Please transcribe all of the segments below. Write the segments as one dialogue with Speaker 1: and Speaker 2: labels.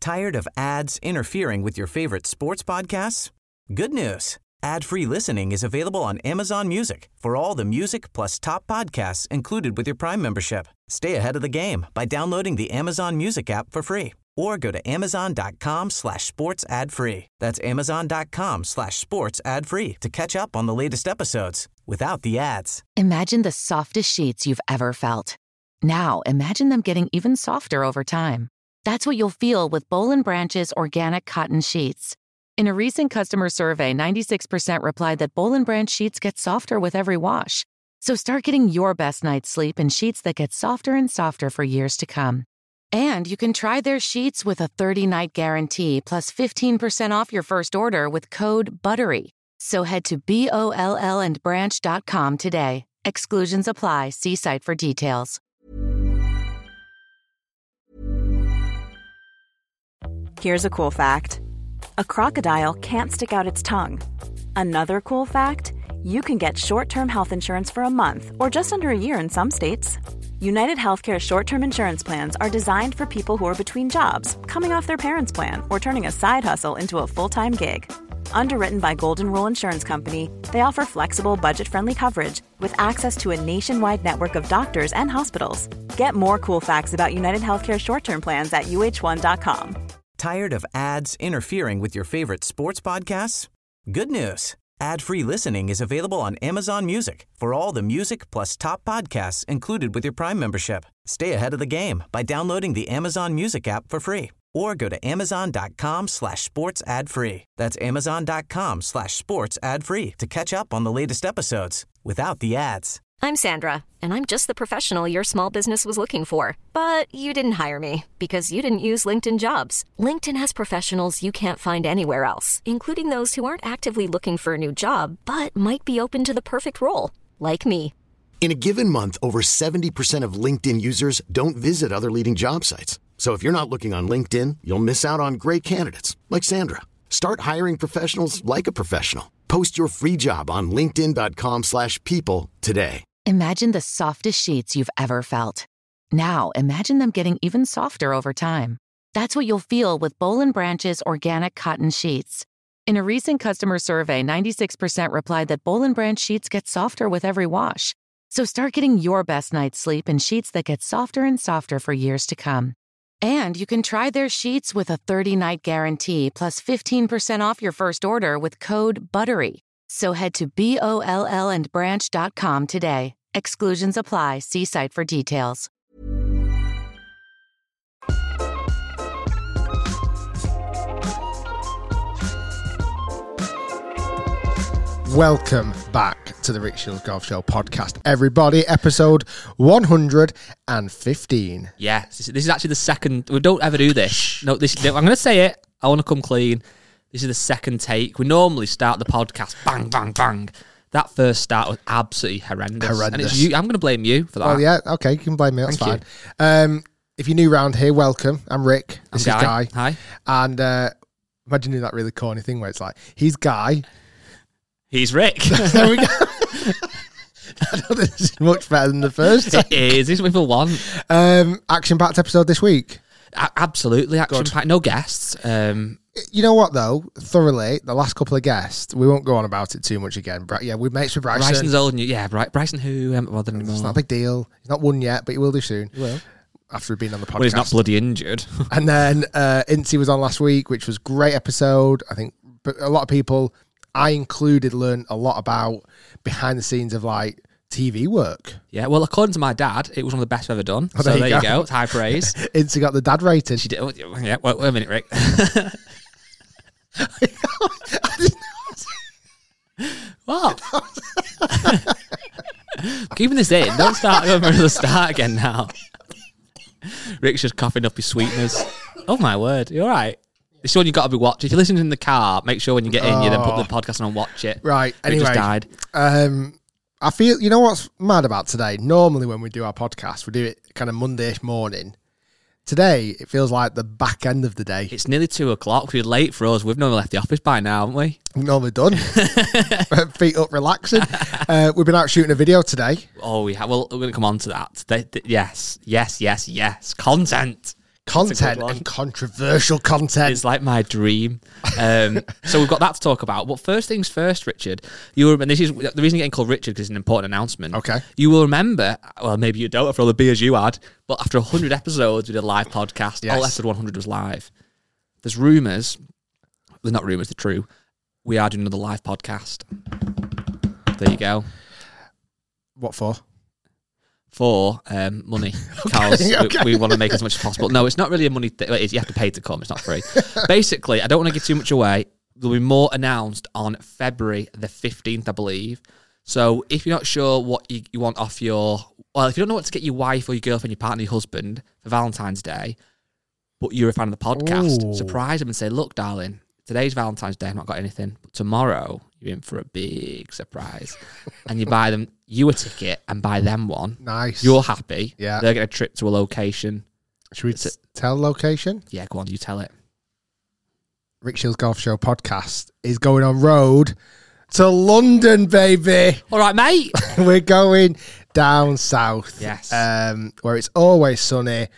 Speaker 1: Tired of ads interfering with your favorite sports podcasts? Good news. Ad-free listening is available on Amazon Music for all the music plus top podcasts included with your Prime membership. Stay ahead of the game by downloading the Amazon Music app for free or go to amazon.com/sports ad free. That's amazon.com/sports ad free to catch up on the latest episodes without the ads.
Speaker 2: Imagine the softest sheets you've ever felt. Now imagine them getting even softer over time. That's what you'll feel with Boll & Branch's organic cotton sheets. In a recent customer survey, 96% replied that Boll & Branch sheets get softer with every wash. So start getting your best night's sleep in sheets that get softer and softer for years to come. And you can try their sheets with a 30-night guarantee plus 15% off your first order with code BUTTERY. So head to BOLLandbranch.com today. Exclusions apply. See site for details.
Speaker 3: Here's a cool fact. A crocodile can't stick out its tongue. Another cool fact, you can get short-term health insurance for a month or just under a year in some states. United Healthcare short-term insurance plans are designed for people who are between jobs, coming off their parents' plan, or turning a side hustle into a full-time gig. Underwritten by Golden Rule Insurance Company, they offer flexible, budget-friendly coverage with access to a nationwide network of doctors and hospitals. Get more cool facts about United Healthcare short-term plans at uh1.com.
Speaker 1: Tired of ads interfering with your favorite sports podcasts? Good news. Ad-free listening is available on Amazon Music for all the music plus top podcasts included with your Prime membership. Stay ahead of the game by downloading the Amazon Music app for free or go to amazon.com/sports ad free. That's amazon.com/sports ad free to catch up on the latest episodes without the ads.
Speaker 4: I'm Sandra, and I'm just the professional your small business was looking for. But you didn't hire me because you didn't use LinkedIn Jobs. LinkedIn has professionals you can't find anywhere else, including those who aren't actively looking for a new job, but might be open to the perfect role, like me.
Speaker 5: In a given month, over 70% of LinkedIn users don't visit other leading job sites. So if you're not looking on LinkedIn, you'll miss out on great candidates like Sandra. Start hiring professionals like a professional. Post your free job on linkedin.com/people today.
Speaker 2: Imagine the softest sheets you've ever felt. Now imagine them getting even softer over time. That's what you'll feel with Boll & Branch's organic cotton sheets. In a recent customer survey, 96% replied that Boll & Branch sheets get softer with every wash. So start getting your best night's sleep in sheets that get softer and softer for years to come. And you can try their sheets with a 30-night guarantee plus 15% off your first order with code BUTTERY. So head to BOLLandbranch.com today. Exclusions apply. See site for details.
Speaker 6: Welcome back to the Rick Shields Golf Show podcast, everybody. Episode 115.
Speaker 7: Yeah, this is actually the second. We don't ever do this. No, I'm going to say it. I want to come clean. This is the second take. We normally start the podcast bang, bang, bang. That first start was absolutely horrendous. And it's you. I'm going to blame you for that.
Speaker 6: Oh yeah, okay, you can blame me. That's fine. If you're new round here, welcome. I'm Rick. This is Guy.
Speaker 7: Hi.
Speaker 6: And imagine doing that really corny thing where it's like, he's Guy.
Speaker 7: He's Rick.
Speaker 6: There we go. I don't think this is much better than the first take.
Speaker 7: It is. This is what people want.
Speaker 6: Action-packed episode this week.
Speaker 7: Absolutely action-packed. No guests.
Speaker 6: You know what, though? Thoroughly, the last couple of guests, we won't go on about it too much again. We're mates with Bryson.
Speaker 7: Bryson's old and Bryson who haven't bothered anymore.
Speaker 6: It's not a big deal. He's not won yet, but he will do soon. He will. After being on the podcast.
Speaker 7: Well, he's not bloody injured.
Speaker 6: And then Incy was on last week, which was a great episode. I think but a lot of people, I included, learned a lot about behind the scenes of like TV work.
Speaker 7: Yeah, well, according to my dad, it was one of the best I've ever done. Oh, so there you go. It's high praise.
Speaker 6: Incy got the dad rating.
Speaker 7: She did. Oh, yeah, wait a minute, Rick. What? Keeping this in. Don't start over the start again now. Rick's just coughing up his sweeteners. Oh my word, you all right? This one you got to be watching. If you're listening in the car, make sure when you get in, you then put the podcast on and watch it.
Speaker 6: Right.
Speaker 7: Rick
Speaker 6: anyway,
Speaker 7: just died.
Speaker 6: I feel, you know what's mad about today? Normally when we do our podcast, we do it kind of Monday-ish morning. Today, it feels like the back end of the day.
Speaker 7: It's nearly 2:00. We're late for us. We've normally left the office by now, haven't we?
Speaker 6: We're normally done. Feet up, relaxing. We've been out shooting a video today.
Speaker 7: Oh, we have. Well, we're going to come on to that. Yes. Content.
Speaker 6: Content
Speaker 7: one.
Speaker 6: and controversial content.
Speaker 7: It's like my dream. So we've got that to talk about. But first things first, Richard. And this is the reason you're getting called Richard, because it's an important announcement.
Speaker 6: Okay.
Speaker 7: You will remember, well, maybe you don't after all the beers you had, but after 100 episodes, we did a live podcast.
Speaker 6: Yes.
Speaker 7: All episode 100 was live. There's rumours. They're not rumours, they're true. We are doing another live podcast. There you go.
Speaker 6: What for?
Speaker 7: For money, because
Speaker 6: Okay.
Speaker 7: we want to make as much as possible. No, it's not really a money thing. You have to pay to come. It's not free. Basically, I don't want to give too much away. There'll be more announced on February the 15th, I believe. So if you're not sure what you want off your... Well, if you don't know what to get your wife or your girlfriend, your partner, your husband for Valentine's Day, but you're a fan of the podcast, surprise them and say, look, darling, today's Valentine's Day, I've not got anything. But tomorrow, you're in for a big surprise. And you buy them you a ticket and buy them one.
Speaker 6: Nice.
Speaker 7: You're happy.
Speaker 6: Yeah.
Speaker 7: They're getting a trip to a location.
Speaker 6: Should we tell location?
Speaker 7: Yeah, go on, you tell it.
Speaker 6: Rick Shields Golf Show podcast is going on road to London, baby.
Speaker 7: All right, mate.
Speaker 6: We're going down south.
Speaker 7: Yes.
Speaker 6: Where it's always sunny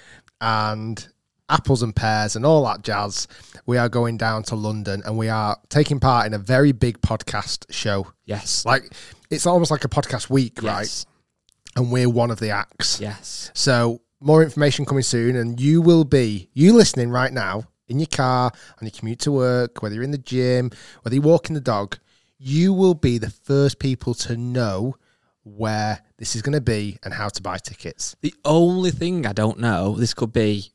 Speaker 6: and apples and pears and all that jazz. We are going down to London and we are taking part in a very big podcast show.
Speaker 7: Yes.
Speaker 6: Like, it's almost like a podcast week,
Speaker 7: Yes.
Speaker 6: right? And we're one of the acts.
Speaker 7: Yes.
Speaker 6: So more information coming soon, and you listening right now in your car, on your commute to work, whether you're in the gym, whether you're walking the dog, you will be the first people to know where this is going to be and how to buy tickets.
Speaker 7: The only thing I don't know, this could be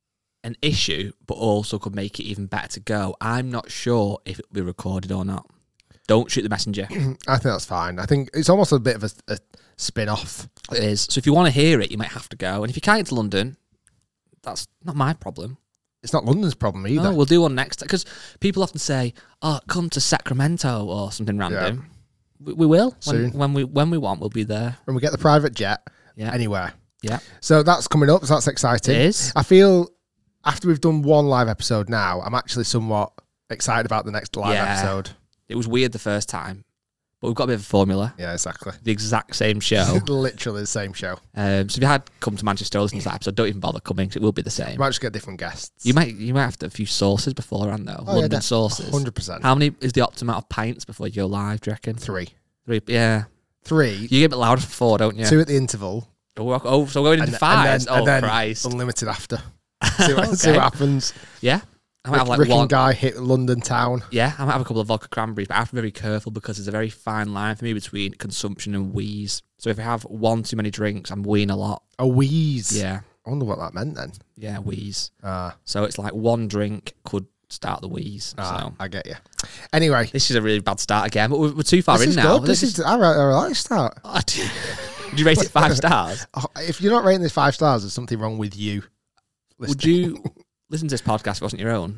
Speaker 7: an issue, but also could make it even better to go. I'm not sure if it will be recorded or not. Don't shoot the messenger.
Speaker 6: I think that's fine. I think it's almost a bit of a spin-off.
Speaker 7: It is. So if you want to hear it, you might have to go. And if you can't get to London, that's not my problem.
Speaker 6: It's not London's problem either.
Speaker 7: No, we'll do one next. Because people often say, oh, come to Sacramento or something random. Yeah. We will.
Speaker 6: Soon.
Speaker 7: When we want, we'll be there.
Speaker 6: When we get the private jet,
Speaker 7: Yeah.
Speaker 6: anywhere.
Speaker 7: Yeah.
Speaker 6: So that's coming up. So that's exciting.
Speaker 7: It is.
Speaker 6: I feel after we've done one live episode now, I'm actually somewhat excited about the next live episode.
Speaker 7: It was weird the first time, but we've got a bit of a formula.
Speaker 6: Yeah, exactly.
Speaker 7: The exact same show.
Speaker 6: Literally the same show.
Speaker 7: So if you had come to Manchester or listen to that episode, don't even bother coming, 'cause it will be the same.
Speaker 6: You might just get different guests.
Speaker 7: You might have to a few sauces beforehand though.
Speaker 6: Oh,
Speaker 7: London sauces.
Speaker 6: 100%.
Speaker 7: How many is the optimal amount of pints before you go live, do you reckon?
Speaker 6: 3.
Speaker 7: 3, yeah.
Speaker 6: 3.
Speaker 7: You get a bit louder for 4, don't you?
Speaker 6: 2 at the interval.
Speaker 7: Oh, so we're going into 5.
Speaker 6: And then
Speaker 7: Christ.
Speaker 6: unlimited after. See what happens.
Speaker 7: Yeah. I might have like
Speaker 6: Rick
Speaker 7: one.
Speaker 6: and Guy hit London town.
Speaker 7: Yeah, I might have a couple of vodka cranberries, but I have to be very careful because there's a very fine line for me between consumption and wheeze. So if I have one too many drinks, I'm wheezing a lot.
Speaker 6: A wheeze.
Speaker 7: Yeah.
Speaker 6: I wonder what that meant then.
Speaker 7: Yeah, wheeze.
Speaker 6: Ah,
Speaker 7: So it's like one drink could start the wheeze. So
Speaker 6: I get you. Anyway,
Speaker 7: this is a really bad start again, but we're too far
Speaker 6: this
Speaker 7: in
Speaker 6: is
Speaker 7: now.
Speaker 6: good. This is I like to start.
Speaker 7: Would you rate it 5 stars?
Speaker 6: Oh, if you're not rating this 5 stars, there's something wrong with you.
Speaker 7: Would you listen to this podcast if it wasn't your own?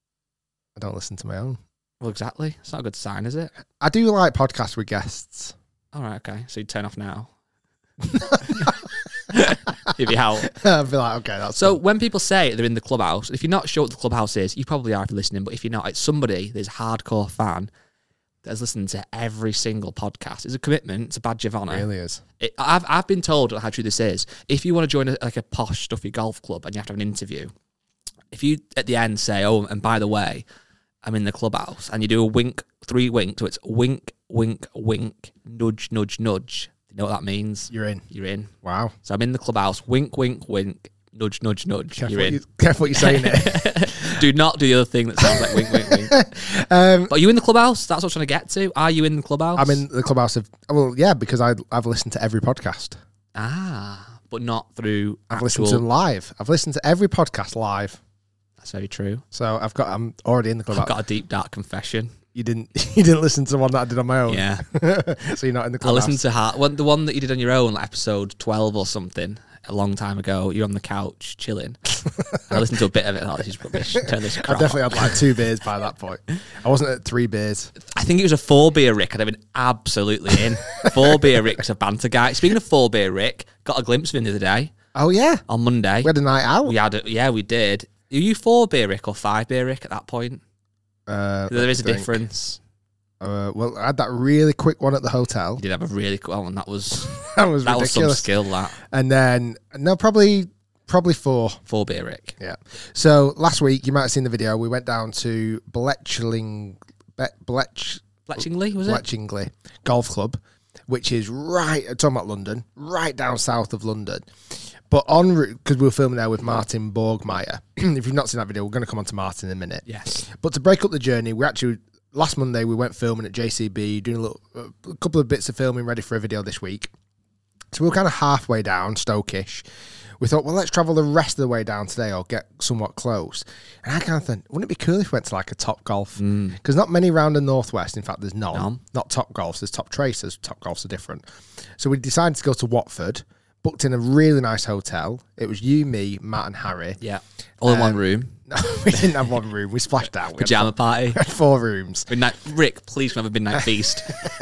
Speaker 6: I don't listen to my own.
Speaker 7: Well, exactly. It's not a good sign, is it?
Speaker 6: I do like podcasts with guests.
Speaker 7: All right, okay. So you turn off now. If you help.
Speaker 6: I'd be like, okay, that's
Speaker 7: So
Speaker 6: cool.
Speaker 7: when people say they're in the clubhouse, if you're not sure what the clubhouse is, you probably are if you're listening, but if you're not, it's somebody that's a hardcore fan that's listening to every single podcast. It's a commitment. It's a badge of honour.
Speaker 6: It really is.
Speaker 7: I've been told how true this is. If you want to join a posh, stuffy golf club and you have to have an interview, if you at the end say, oh, and by the way, I'm in the clubhouse, and you do a wink, 3 winks, so it's wink, wink, wink, nudge, nudge, nudge. You know what that means?
Speaker 6: You're in.
Speaker 7: You're in.
Speaker 6: Wow.
Speaker 7: So I'm in the clubhouse, wink, wink, wink, nudge, nudge, nudge. You're in.
Speaker 6: Careful what you're saying it.
Speaker 7: Do not do the other thing that sounds like wink, wink, wink. But are you in the clubhouse? That's what I'm trying to get to. Are you in the clubhouse?
Speaker 6: I'm in the clubhouse of, well, yeah, because I've listened to every podcast.
Speaker 7: But not through
Speaker 6: I've listened to them live. I've listened to every podcast live.
Speaker 7: That's very true.
Speaker 6: So I'm already in the clubhouse.
Speaker 7: I've got a deep, dark confession.
Speaker 6: You didn't listen to the one that I did on my own.
Speaker 7: Yeah.
Speaker 6: So you're not in the
Speaker 7: I
Speaker 6: clubhouse.
Speaker 7: listened to the one that you did on your own, like episode 12 or something, a long time ago. You're on the couch chilling. I listened to a bit of it. Oh, this is rubbish. Turn this
Speaker 6: I
Speaker 7: crap
Speaker 6: definitely
Speaker 7: off.
Speaker 6: had like 2 beers by that point. I wasn't at 3 beers.
Speaker 7: I think it was a 4-beer Rick. I'd have been absolutely in. 4-beer Rick's a banter guy. Speaking of 4-beer Rick, got a glimpse of him the other day
Speaker 6: Oh yeah,
Speaker 7: on Monday.
Speaker 6: we had a night out.
Speaker 7: We did. Are you 4-beer Rick or 5-beer Rick at that point? There is a difference.
Speaker 6: Well, I had that really quick one at the hotel.
Speaker 7: You did have a really cool one. That was
Speaker 6: That was
Speaker 7: some
Speaker 6: ridiculous.
Speaker 7: skill. That
Speaker 6: And then probably Probably 4.
Speaker 7: 4 beer, Rick.
Speaker 6: Yeah. So last week, you might have seen the video. We went down to Bletchley, was it? Bletchley Golf Club, which is talking about London, right down south of London. But en route, because we were filming there with Martin Borgmeyer. If you've not seen that video, we're going to come on to Martin in a minute.
Speaker 7: Yes.
Speaker 6: But to break up the journey, last Monday, we went filming at JCB, doing a couple of bits of filming ready for a video this week. So we were kind of halfway down, Stoke-ish. We thought, well, let's travel the rest of the way down today or get somewhat close. And I kind of thought, wouldn't it be cool if we went to like a Top Golf? Because not many around the Northwest. In fact, there's none. Not Top Golfs. There's Top Tracers. Top Golfs are different. So we decided to go to Watford, booked in a really nice hotel. It was you, me, Matt and Harry.
Speaker 7: Yeah. All in one room.
Speaker 6: No, we didn't have one room. We splashed out.
Speaker 7: Pyjama party.
Speaker 6: We had 4 rooms.
Speaker 7: Rick, please can have a midnight feast.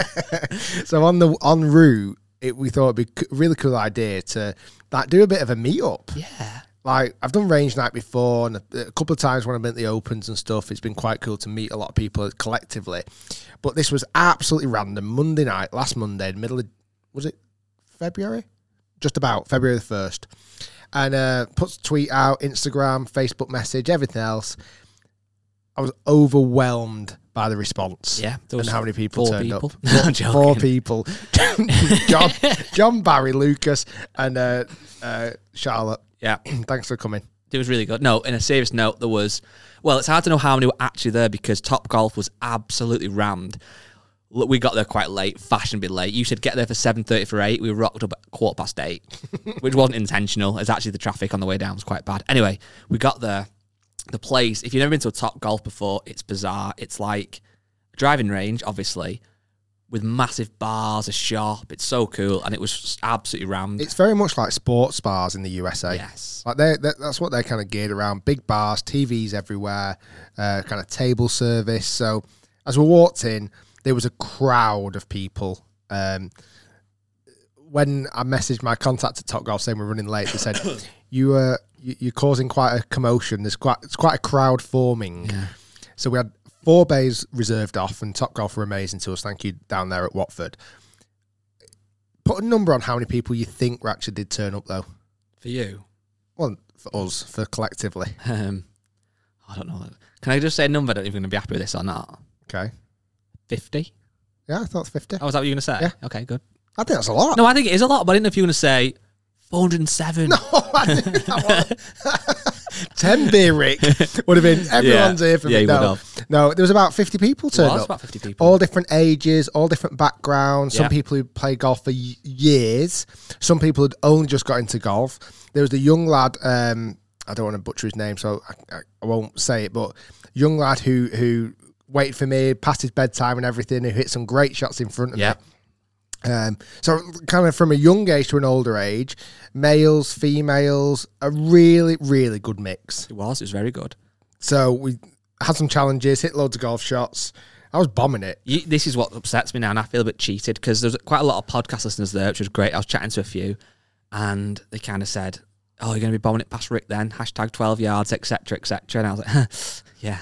Speaker 6: So en route, we thought it'd be a really cool idea to do a bit of a meet-up.
Speaker 7: Yeah.
Speaker 6: Like, I've done range night before, and a couple of times when I've been at the Opens and stuff, it's been quite cool to meet a lot of people collectively. But this was absolutely random. Monday night, last Monday, was it February? Just about, February the 1st. And puts a tweet out, Instagram, Facebook message, everything else. I was overwhelmed by the response.
Speaker 7: Yeah.
Speaker 6: And how many people turned up.
Speaker 7: No, I'm joking.
Speaker 6: 4 people. John, Barry, Lucas, and Charlotte.
Speaker 7: Yeah.
Speaker 6: Thanks for coming.
Speaker 7: It was really good. No, in a serious note, it's hard to know how many were actually there because Top Golf was absolutely rammed. Look, we got there quite late, fashionably late. You said get there for 7:30 for 8. We rocked up at 8:15, which wasn't intentional. It's actually the traffic on the way down was quite bad. Anyway, we got there. The place, if you've never been to a Top Golf before, it's bizarre. It's like a driving range, obviously, with massive bars, a shop. It's so cool, and it was just absolutely rammed.
Speaker 6: It's very much like sports bars in the USA.
Speaker 7: Yes.
Speaker 6: Like that's what they're kind of geared around. Big bars, TVs everywhere, kind of table service. So as we walked in, there was a crowd of people. When I messaged my contact at Top Golf saying we're running late, they said, you're causing quite a commotion. It's quite a crowd forming. Yeah. So we had 4 bays reserved off, and Top Golf were amazing to us. Thank you down there at Watford. Put a number on how many people you think actually did turn up, though.
Speaker 7: For you?
Speaker 6: Well, for us, for collectively.
Speaker 7: I don't know. Can I just say a number? I don't know if you're going to be happy with this or not.
Speaker 6: Okay.
Speaker 7: 50?
Speaker 6: Yeah, I thought it was 50.
Speaker 7: Oh, was that what you were going to say?
Speaker 6: Yeah.
Speaker 7: Okay, good.
Speaker 6: I think that's a lot.
Speaker 7: No, I think it is a lot, but I didn't know if you were going to say 407.
Speaker 6: No, I didn't. That 10 beer, Rick. Would have been, everyone's here for me.
Speaker 7: You would have.
Speaker 6: No, there was about 50 people turned up.
Speaker 7: About 50 people.
Speaker 6: All different ages, all different backgrounds. Some people who played golf for years. Some people had only just got into golf. There was the young lad, I don't want to butcher his name, so I won't say it, but young lad who waited for me, passed his bedtime and everything, who hit some great shots in front of me. So kind of from a young age to an older age, males, females, a really, really good mix.
Speaker 7: It was very good.
Speaker 6: So we had some challenges, hit loads of golf shots. I was bombing it.
Speaker 7: This is what upsets me now, and I feel a bit cheated because there's quite a lot of podcast listeners there, which was great. I was chatting to a few, and they kind of said, "Oh, you're going to be bombing it past Rick then? Hashtag 12 yards, etc., etc." And I was like, "Yeah,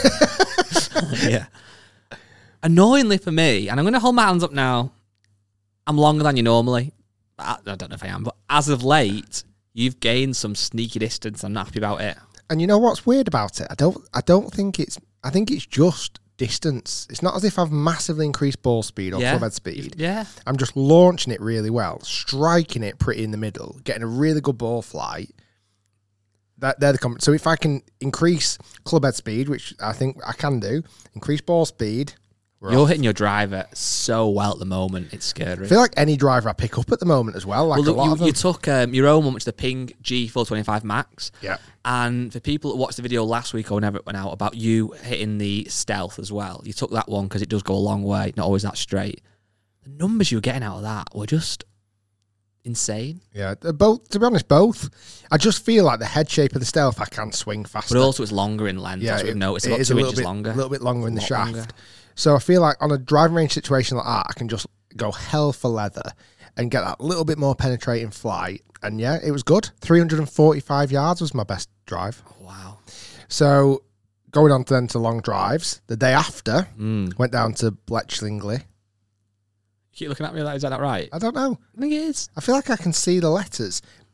Speaker 7: yeah." Annoyingly for me, and I'm going to hold my hands up now. I'm longer than you normally. I don't know if I am, but as of late, you've gained some sneaky distance. I'm not happy about it.
Speaker 6: And you know what's weird about it? I don't think it's. I think it's just distance. It's not as if I've massively increased ball speed or club head speed.
Speaker 7: Yeah.
Speaker 6: I'm just launching it really well, striking it pretty in the middle, getting a really good ball flight. They're the comments. So if I can increase club head speed, which I think I can do, increase ball speed.
Speaker 7: You're hitting your driver so well at the moment. It's scary.
Speaker 6: I feel like any driver I pick up at the moment as well. Like
Speaker 7: you took your own one, which is the Ping G425 Max.
Speaker 6: Yeah.
Speaker 7: And for people that watched the video last week or whenever it went out about you hitting the Stealth as well, you took that one because it does go a long way, not always that straight. The numbers you were getting out of that were just insane.
Speaker 6: Yeah, both. To be honest, both. I just feel like the head shape of the Stealth, I can swing faster.
Speaker 7: But also it's longer in length. Yeah, we've noticed. It's about 2 inches longer.
Speaker 6: A little bit longer in the shaft. Longer. So I feel like on a driving range situation like that, I can just go hell for leather and get that little bit more penetrating flight. And yeah, it was good. 345 yards was my best drive.
Speaker 7: Wow.
Speaker 6: So going on to long drives, the day after, went down to Bletchley.
Speaker 7: You keep looking at me like, is that right?
Speaker 6: I don't know.
Speaker 7: I think it is.
Speaker 6: I feel like I can see the letters.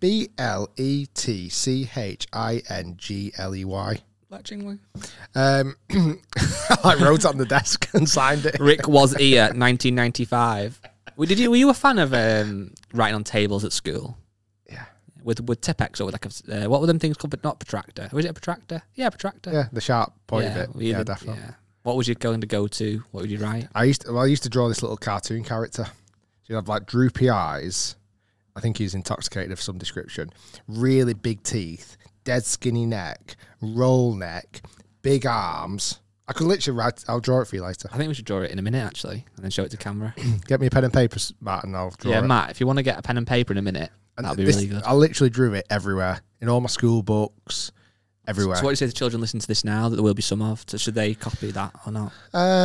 Speaker 6: Bletchingley.
Speaker 7: Bletchingley.
Speaker 6: I wrote it on the desk and signed it.
Speaker 7: Rick was here, 1995. Were you a fan of writing on tables at school?
Speaker 6: Yeah.
Speaker 7: With Tipex or with like what were them things called? But not protractor. Was it a protractor? Yeah, protractor.
Speaker 6: Yeah, the sharp point
Speaker 7: yeah,
Speaker 6: bit. Yeah, definitely.
Speaker 7: Yeah. What was you going to go to? What would you write?
Speaker 6: I used to draw this little cartoon character. You'd have like droopy eyes. I think he's intoxicated of some description. Really big teeth, dead skinny neck, roll neck, big arms. I could literally write. I'll draw it for you later.
Speaker 7: I think we should draw it in a minute actually, and then show it to camera.
Speaker 6: Get me a pen and paper, Matt, and I'll draw it.
Speaker 7: Yeah, Matt, if you want to get a pen and paper in a minute, that'll be really good.
Speaker 6: I literally drew it everywhere in all my school books, everywhere.
Speaker 7: So what do you say to children listening to this now that there will be some of? So should they copy that or not?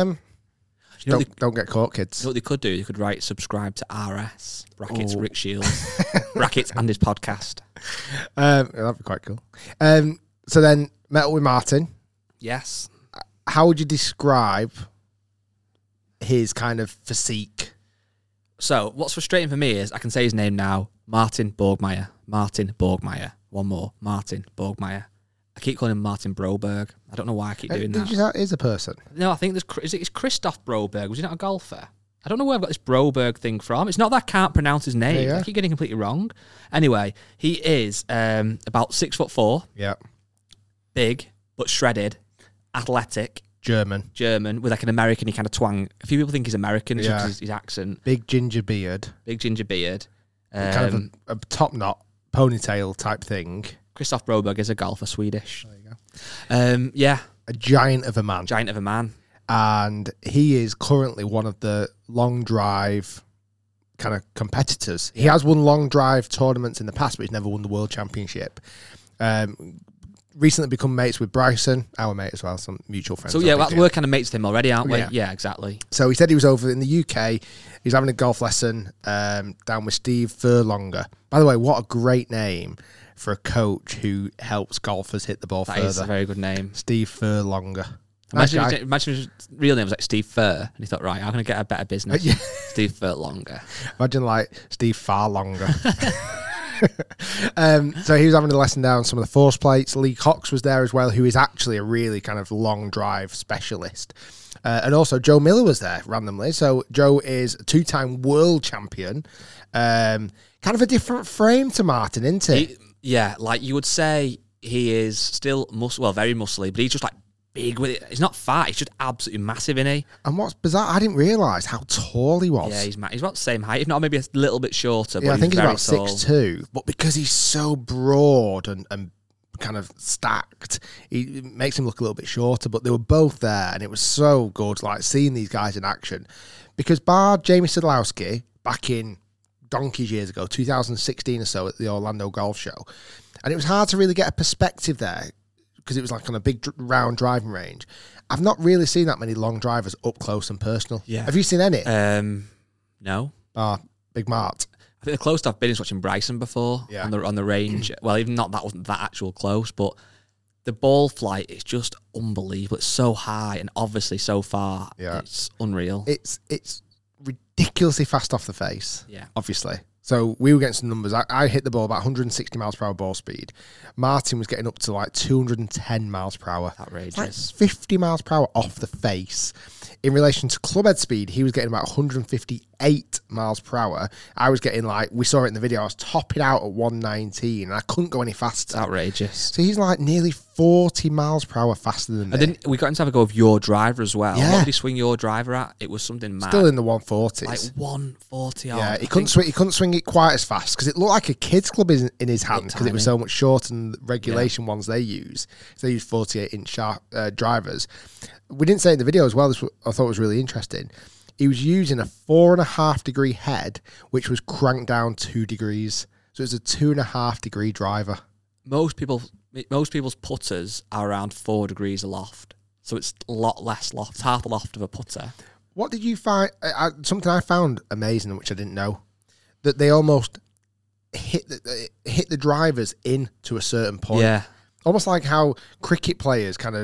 Speaker 6: Don't get caught, kids.
Speaker 7: You know what they could do? They could write subscribe to RS brackets Rick Shields brackets and his podcast.
Speaker 6: That'd be quite cool. So then met up with Martin.
Speaker 7: Yes.
Speaker 6: How would you describe his kind of physique?
Speaker 7: So what's frustrating for me is I can say his name now, Martin Borgmeier. Martin Borgmeier. One more, Martin Borgmeier. I keep calling him Martin Broberg. I don't know why I keep doing that.
Speaker 6: Did you say that is a person?
Speaker 7: No, I think it's Christoph Broberg. Was he not a golfer? I don't know where I've got this Broberg thing from. It's not that I can't pronounce his name.
Speaker 6: Yeah.
Speaker 7: I keep getting it completely wrong. Anyway, he is about 6'4".
Speaker 6: Yeah.
Speaker 7: Big, but shredded. Athletic.
Speaker 6: German
Speaker 7: with like an American-y kind of twang. A few people think he's American because of his accent.
Speaker 6: Big ginger beard.
Speaker 7: Kind
Speaker 6: Kind of a top knot ponytail type thing.
Speaker 7: Christoph Broberg is a golfer, Swedish.
Speaker 6: There you go.
Speaker 7: Yeah.
Speaker 6: A giant of a man. And he is currently one of the long drive kind of competitors. He has won long drive tournaments in the past, but he's never won the world championship. Recently become mates with Bryson, our mate as well, some mutual friends.
Speaker 7: So yeah, we're kind of mates with him already, aren't we? Yeah, exactly.
Speaker 6: So he said he was over in the UK. He's having a golf lesson down with Steve Furlonger. By the way, what a great name for a coach who helps golfers hit the ball further.
Speaker 7: That is a very good name.
Speaker 6: Steve Furlonger.
Speaker 7: Imagine his real name was like Steve Fur, and he thought, right, I'm going to get a better business.
Speaker 6: Yeah.
Speaker 7: Steve Furlonger.
Speaker 6: Imagine like Steve Farlonger. So he was having a lesson down some of the force plates. Lee Cox was there as well, who is actually a really kind of long drive specialist. And also Joe Miller was there randomly. So Joe is a 2-time world champion. Kind of a different frame to Martin, isn't he?
Speaker 7: Yeah, like you would say he is still very muscly, but he's just like big with it. He's not fat, he's just absolutely massive, isn't he?
Speaker 6: And what's bizarre, I didn't realise how tall he was.
Speaker 7: Yeah, he's about the same height, if not maybe a little bit shorter.
Speaker 6: Yeah,
Speaker 7: but
Speaker 6: I think he's about
Speaker 7: tall.
Speaker 6: 6'2", but because he's so broad and kind of stacked, it makes him look a little bit shorter. But they were both there, and it was so good, like seeing these guys in action. Because bar Jamie Sadlowski back in donkey's years ago, 2016 or so, at the Orlando Golf Show, and it was hard to really get a perspective there because it was like on a big round driving range. I've not really seen that many long drivers up close and personal.
Speaker 7: Yeah.
Speaker 6: Have you seen any?
Speaker 7: No.
Speaker 6: Big Mart.
Speaker 7: I think the closest I've been is watching Bryson before on the range. Well, even that wasn't that actual close, but the ball flight is just unbelievable. It's so high and obviously so far. Yeah. It's unreal.
Speaker 6: It's ridiculously fast off the face.
Speaker 7: Yeah.
Speaker 6: Obviously. So we were getting some numbers. I hit the ball about 160 miles per hour ball speed. Martin was getting up to like 210 miles per hour.
Speaker 7: Outrageous.
Speaker 6: Like 50 miles per hour off the face. In relation to club head speed, he was getting about 158 miles per hour. I was getting we saw it in the video, I was topping out at 119 and I couldn't go any faster.
Speaker 7: Outrageous.
Speaker 6: So he's like nearly 40 miles per hour faster than me.
Speaker 7: And then we got him to have a go of your driver as well.
Speaker 6: Yeah.
Speaker 7: What did he swing your driver at? It was something mad.
Speaker 6: Still in the 140s.
Speaker 7: Like 140 odd.
Speaker 6: Yeah, he couldn't swing it quite as fast because it looked like a kid's club in his hand because it was so much shorter than the regulation ones they use. So they use 48-inch sharp drivers. We didn't say it in the video as well. This I thought was really interesting. He was using a 4.5 degree head, which was cranked down 2 degrees. So it's a 2.5 degree driver. Most
Speaker 7: people's putters are around 4 degrees aloft. So it's a lot less loft. It's half the loft of a putter.
Speaker 6: What did you find? Something I found amazing, which I didn't know, that they almost hit the drivers in to a certain point.
Speaker 7: Yeah.
Speaker 6: Almost like how cricket players kind of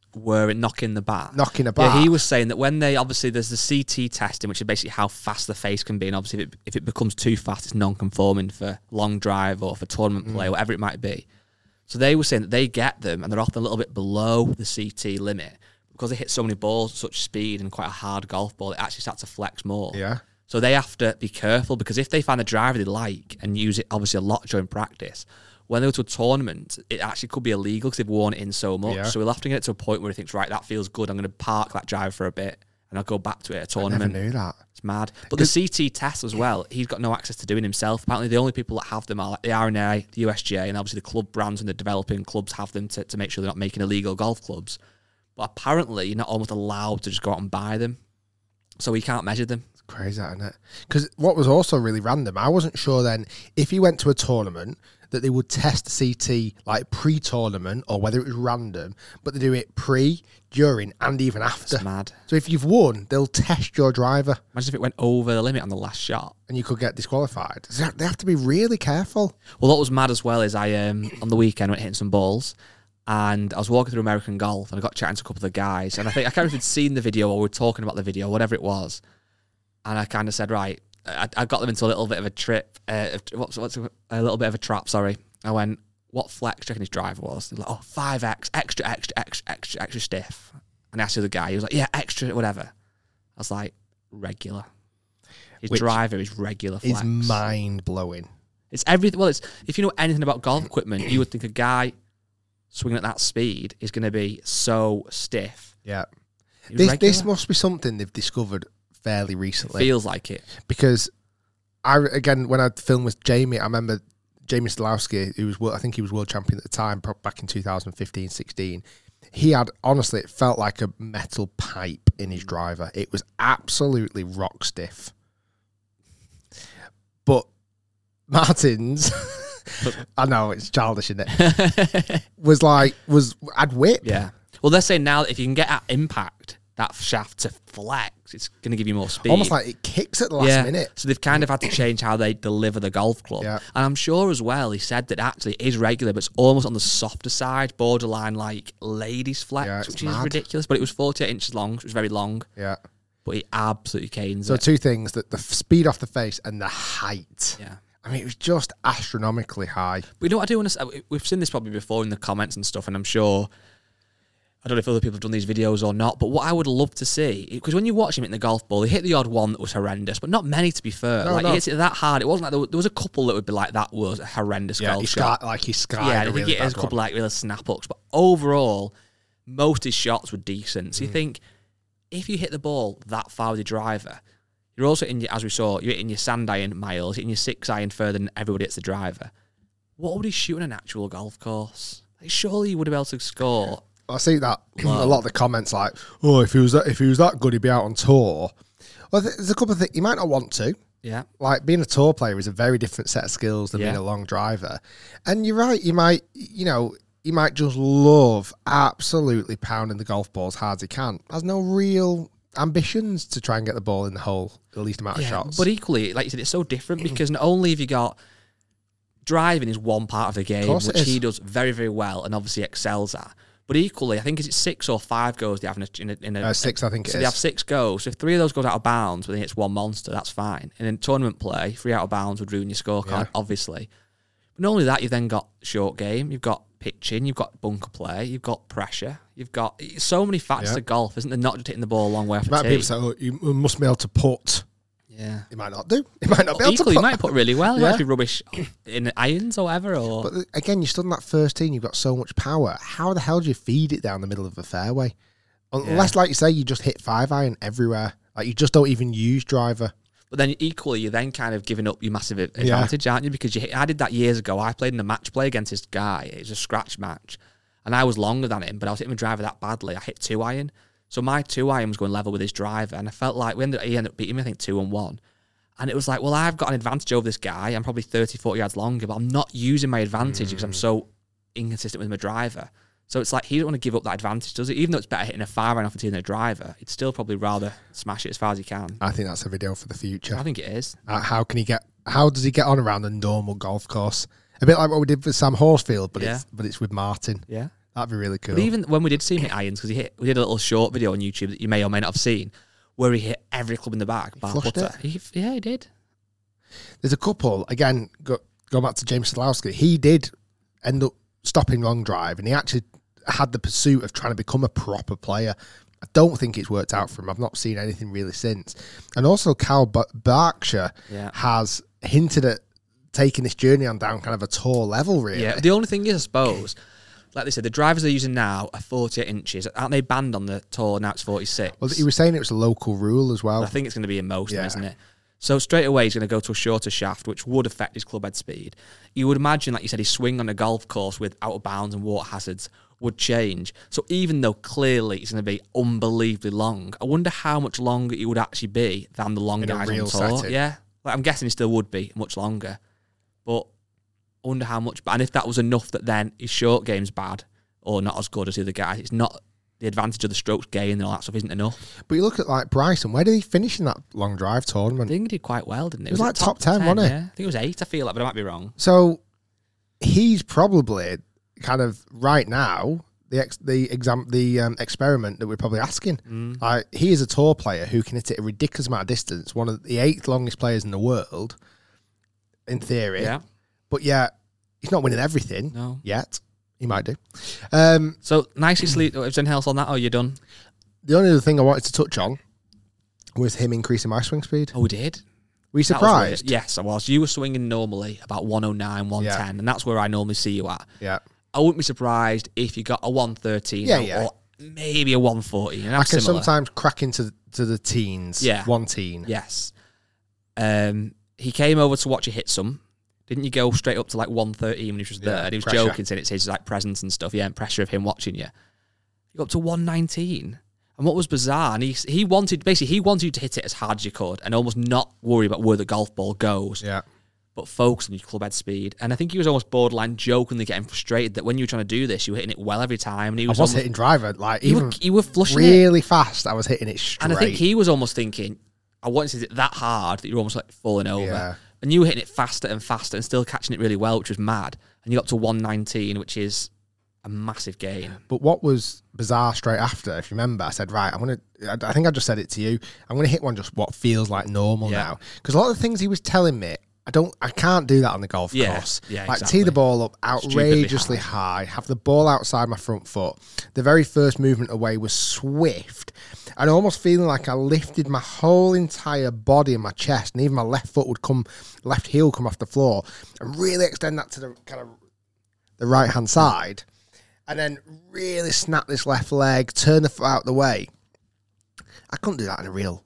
Speaker 7: were knocking the bat.
Speaker 6: Knocking a bat.
Speaker 7: Yeah, he was saying that when they, obviously there's the CT testing, which is basically how fast the face can be, and obviously if it becomes too fast, it's non-conforming for long drive or for tournament play, whatever it might be. So they were saying that they get them, and they're often a little bit below the CT limit, because they hit so many balls at such speed and quite a hard golf ball, it actually starts to flex more.
Speaker 6: Yeah.
Speaker 7: So they have to be careful, because if they find a driver they like and use it obviously a lot during practice, when they go to a tournament, it actually could be illegal because they've worn it in so much.
Speaker 6: Yeah.
Speaker 7: So we'll have to get it to a point where he thinks, right, that feels good, I'm going to park that driver for a bit and I'll go back to it at a tournament.
Speaker 6: I never knew that.
Speaker 7: It's mad. But the CT test as well, he's got no access to doing himself. Apparently the only people that have them are like the RNA, the USGA, and obviously the club brands and the developing clubs have them to make sure they're not making illegal golf clubs. But apparently you're not almost allowed to just go out and buy them. So he can't measure them.
Speaker 6: It's crazy, isn't it? Because what was also really random, I wasn't sure then if he went to a tournament that they would test the CT like pre-tournament or whether it was random, but they do it pre, during, and even after.
Speaker 7: It's mad.
Speaker 6: So if you've won, they'll test your driver.
Speaker 7: Imagine if it went over the limit on the last shot.
Speaker 6: And you could get disqualified. So they have to be really careful.
Speaker 7: Well, what was mad as well is I, on the weekend, went hitting some balls, and I was walking through American Golf, and I got chatting to a couple of the guys, and I can't remember if they'd seen the video or we were talking about the video, whatever it was, and I kind of said, right, I got them into a little bit of a trip, what's a little bit of a trap, sorry. I went, what flex do you reckon his driver was? They're like, 5x, extra stiff. And I asked the other guy, he was like, yeah, extra, whatever. I was like, regular. His driver is regular flex.
Speaker 6: It's mind-blowing.
Speaker 7: It's everything. Well, it's if you know anything about golf equipment, you would think a guy swinging at that speed is going to be so stiff.
Speaker 6: Yeah. This must be something they've discovered fairly recently.
Speaker 7: Feels like it.
Speaker 6: Because when I filmed with Jamie, I remember Jamie Stolowski, who was, I think he was world champion at the time, back in 2015-16. He had, honestly, it felt like a metal pipe in his driver. It was absolutely rock stiff. But Martin's, I know it's childish, isn't it? Had whip.
Speaker 7: Yeah. Well, they're saying now that if you can get at impact, that shaft to flex, it's going to give you more speed.
Speaker 6: Almost like it kicks at the last minute.
Speaker 7: So they've kind of had to change how they deliver the golf club.
Speaker 6: Yeah.
Speaker 7: And I'm sure as well, he said that actually it is regular, but it's almost on the softer side, borderline like ladies flex, which is ridiculous. But it was 48 inches long, which was very long.
Speaker 6: Yeah.
Speaker 7: But he absolutely canes
Speaker 6: So
Speaker 7: it.
Speaker 6: two things, that the speed off the face and the height.
Speaker 7: Yeah.
Speaker 6: I mean, it was just astronomically high.
Speaker 7: But you know what I do want to say? We've seen this probably before in the comments and stuff, and I'm sure, I don't know if other people have done these videos or not, but what I would love to see, because when you watch him hitting the golf ball, he hit the odd one that was horrendous, but not many, to be fair. He hits it that hard. It wasn't like there was a couple that would be like, that was a horrendous golf shot.
Speaker 6: He skied
Speaker 7: Yeah,
Speaker 6: a
Speaker 7: I think
Speaker 6: really
Speaker 7: it has a
Speaker 6: bad
Speaker 7: couple
Speaker 6: one.
Speaker 7: like real snap-ups, but overall, most of his shots were decent. So you think, if you hit the ball that far with your driver, you're also in your, as we saw, you're hitting your sand iron miles, hitting your 6 iron further than everybody hits the driver. What would he shoot on an actual golf course? Like, surely he would have been able to score.
Speaker 6: I see that a lot of the comments like, oh, if he was that good, he'd be out on tour. Well, there's a couple of things. He might not want to.
Speaker 7: Yeah.
Speaker 6: Like, being a tour player is a very different set of skills than being a long driver. And you're right, he might just love absolutely pounding the golf ball as hard as he can. Has no real ambitions to try and get the ball in the hole the least amount of shots.
Speaker 7: But equally, like you said, it's so different because not only have you got driving is one part of the game, which he does very, very well and obviously excels at. But equally, I think it's 6 or 5 goes they have in a
Speaker 6: 6, I think it is.
Speaker 7: So they have 6 goes. So if 3 of those goes out of bounds, but then it's one monster, that's fine. And in tournament play, 3 out of bounds would ruin your scorecard, obviously. But not only that, you've then got short game, you've got pitching, you've got bunker play, you've got pressure, you've got so many factors to golf, isn't there? Not just hitting the ball a long way off the tee.
Speaker 6: People say, oh, you must be able to putt.
Speaker 7: Yeah.
Speaker 6: He might not do. He might not be able to
Speaker 7: put. He might
Speaker 6: put
Speaker 7: really well. He might be rubbish in irons or whatever.
Speaker 6: But again, you're stood on that first tee and you've got so much power. How the hell do you feed it down the middle of the fairway? Unless, like you say, you just hit 5 iron everywhere. Like, you just don't even use driver.
Speaker 7: But then equally, you're then kind of giving up your massive advantage, aren't you? Because I did that years ago. I played in a match play against this guy. It was a scratch match. And I was longer than him, but I was hitting my driver that badly. I hit 2 iron. So my 2 iron was going level with his driver. And I felt like he ended up beating me, I think, 2-1. And it was like, well, I've got an advantage over this guy. I'm probably 30, 40 yards longer, but I'm not using my advantage because I'm so inconsistent with my driver. So it's like he don't want to give up that advantage, does he? Even though it's better hitting a 5 iron off a tee than a driver, he'd still probably rather smash it as far as he can.
Speaker 6: I think that's a video for the future.
Speaker 7: I think it is.
Speaker 6: How does he get on around a normal golf course? A bit like what we did with Sam Horsfield, but it's with Martin.
Speaker 7: Yeah.
Speaker 6: That'd be really cool.
Speaker 7: But even when we did see him hit irons, because we did a little short video on YouTube that you may or may not have seen, where he hit every club in the bag. Bar
Speaker 6: flushed
Speaker 7: putter.
Speaker 6: it.
Speaker 7: He did.
Speaker 6: There's a couple, again, going back to James Sadlowski, he did end up stopping long drive, and he actually had the pursuit of trying to become a proper player. I don't think it's worked out for him. I've not seen anything really since. And also Cal Berkshire has hinted at taking this journey on down kind of a tour level, really.
Speaker 7: Yeah, the only thing is, I suppose, like they said, the drivers they're using now are 48 inches. Aren't they banned on the tour? Now it's 46.
Speaker 6: Well, he was saying it was a local rule as well.
Speaker 7: I think it's going to be in most of them, isn't it? So straight away he's going to go to a shorter shaft, which would affect his club head speed. You would imagine, like you said, his swing on a golf course with out of bounds and water hazards would change. So even though clearly it's going to be unbelievably long, I wonder how much longer it would actually be than the long guys on tour.
Speaker 6: Setting.
Speaker 7: Yeah, like I'm guessing it still would be much longer, but I wonder how much. And if that was enough that then his short game's bad or not as good as the other guys, it's not. The advantage of the strokes gain and all that stuff isn't enough.
Speaker 6: But you look at like Bryson, where did he finish in that long drive tournament?
Speaker 7: I think he did quite well, didn't he?
Speaker 6: It was like top 10, wasn't it?
Speaker 7: Yeah. I think it was 8, I feel like, but I might be wrong.
Speaker 6: So he's probably kind of right now the experiment that we're probably asking. Like, he is a tour player who can hit it a ridiculous amount of distance, one of the 8th longest players in the world, in theory.
Speaker 7: Yeah.
Speaker 6: But yeah, he's not winning everything yet. He might do.
Speaker 7: So, nicely sleep. Is there anything else on that, or are you done?
Speaker 6: The only other thing I wanted to touch on was him increasing my swing speed.
Speaker 7: Oh, we did?
Speaker 6: Were you surprised?
Speaker 7: Yes, I was. You were swinging normally about 109, 110, and that's where I normally see you at.
Speaker 6: Yeah.
Speaker 7: I wouldn't be surprised if you got a 113 or maybe a 140. And
Speaker 6: I can sometimes crack into the teens. Yeah. 1 teen.
Speaker 7: Yes. He came over to watch you hit some. Didn't you go straight up to like 113 when he was there? And he was joking, saying it's his like presence and stuff. Yeah, and pressure of him watching you. You got up to 119. And what was bizarre, and he wanted you to hit it as hard as you could and almost not worry about where the golf ball goes.
Speaker 6: Yeah.
Speaker 7: But focus on your club head speed. And I think he was almost borderline jokingly getting frustrated that when you were trying to do this, you were hitting it well every time. And he was
Speaker 6: hitting driver, like
Speaker 7: you were flushing
Speaker 6: really fast. I was hitting it straight.
Speaker 7: And I think he was almost thinking, I wanted to hit it that hard that you're almost like falling over.
Speaker 6: Yeah.
Speaker 7: And you were hitting it faster and faster and still catching it really well, which was mad. And you got to 119, which is a massive gain.
Speaker 6: But what was bizarre straight after, if you remember, I said, right, I think I just said it to you, I'm going to hit one just what feels like normal now. Because a lot of the things he was telling me, I can't do that on the golf course.
Speaker 7: Yeah,
Speaker 6: like
Speaker 7: exactly.
Speaker 6: Tee the ball up outrageously high, have the ball outside my front foot. The very first movement away was swift. And almost feeling like I lifted my whole entire body and my chest, and even my left heel would come off the floor, and really extend that to the kind of the right hand side, and then really snap this left leg, turn the foot out the way. I couldn't do that in a real.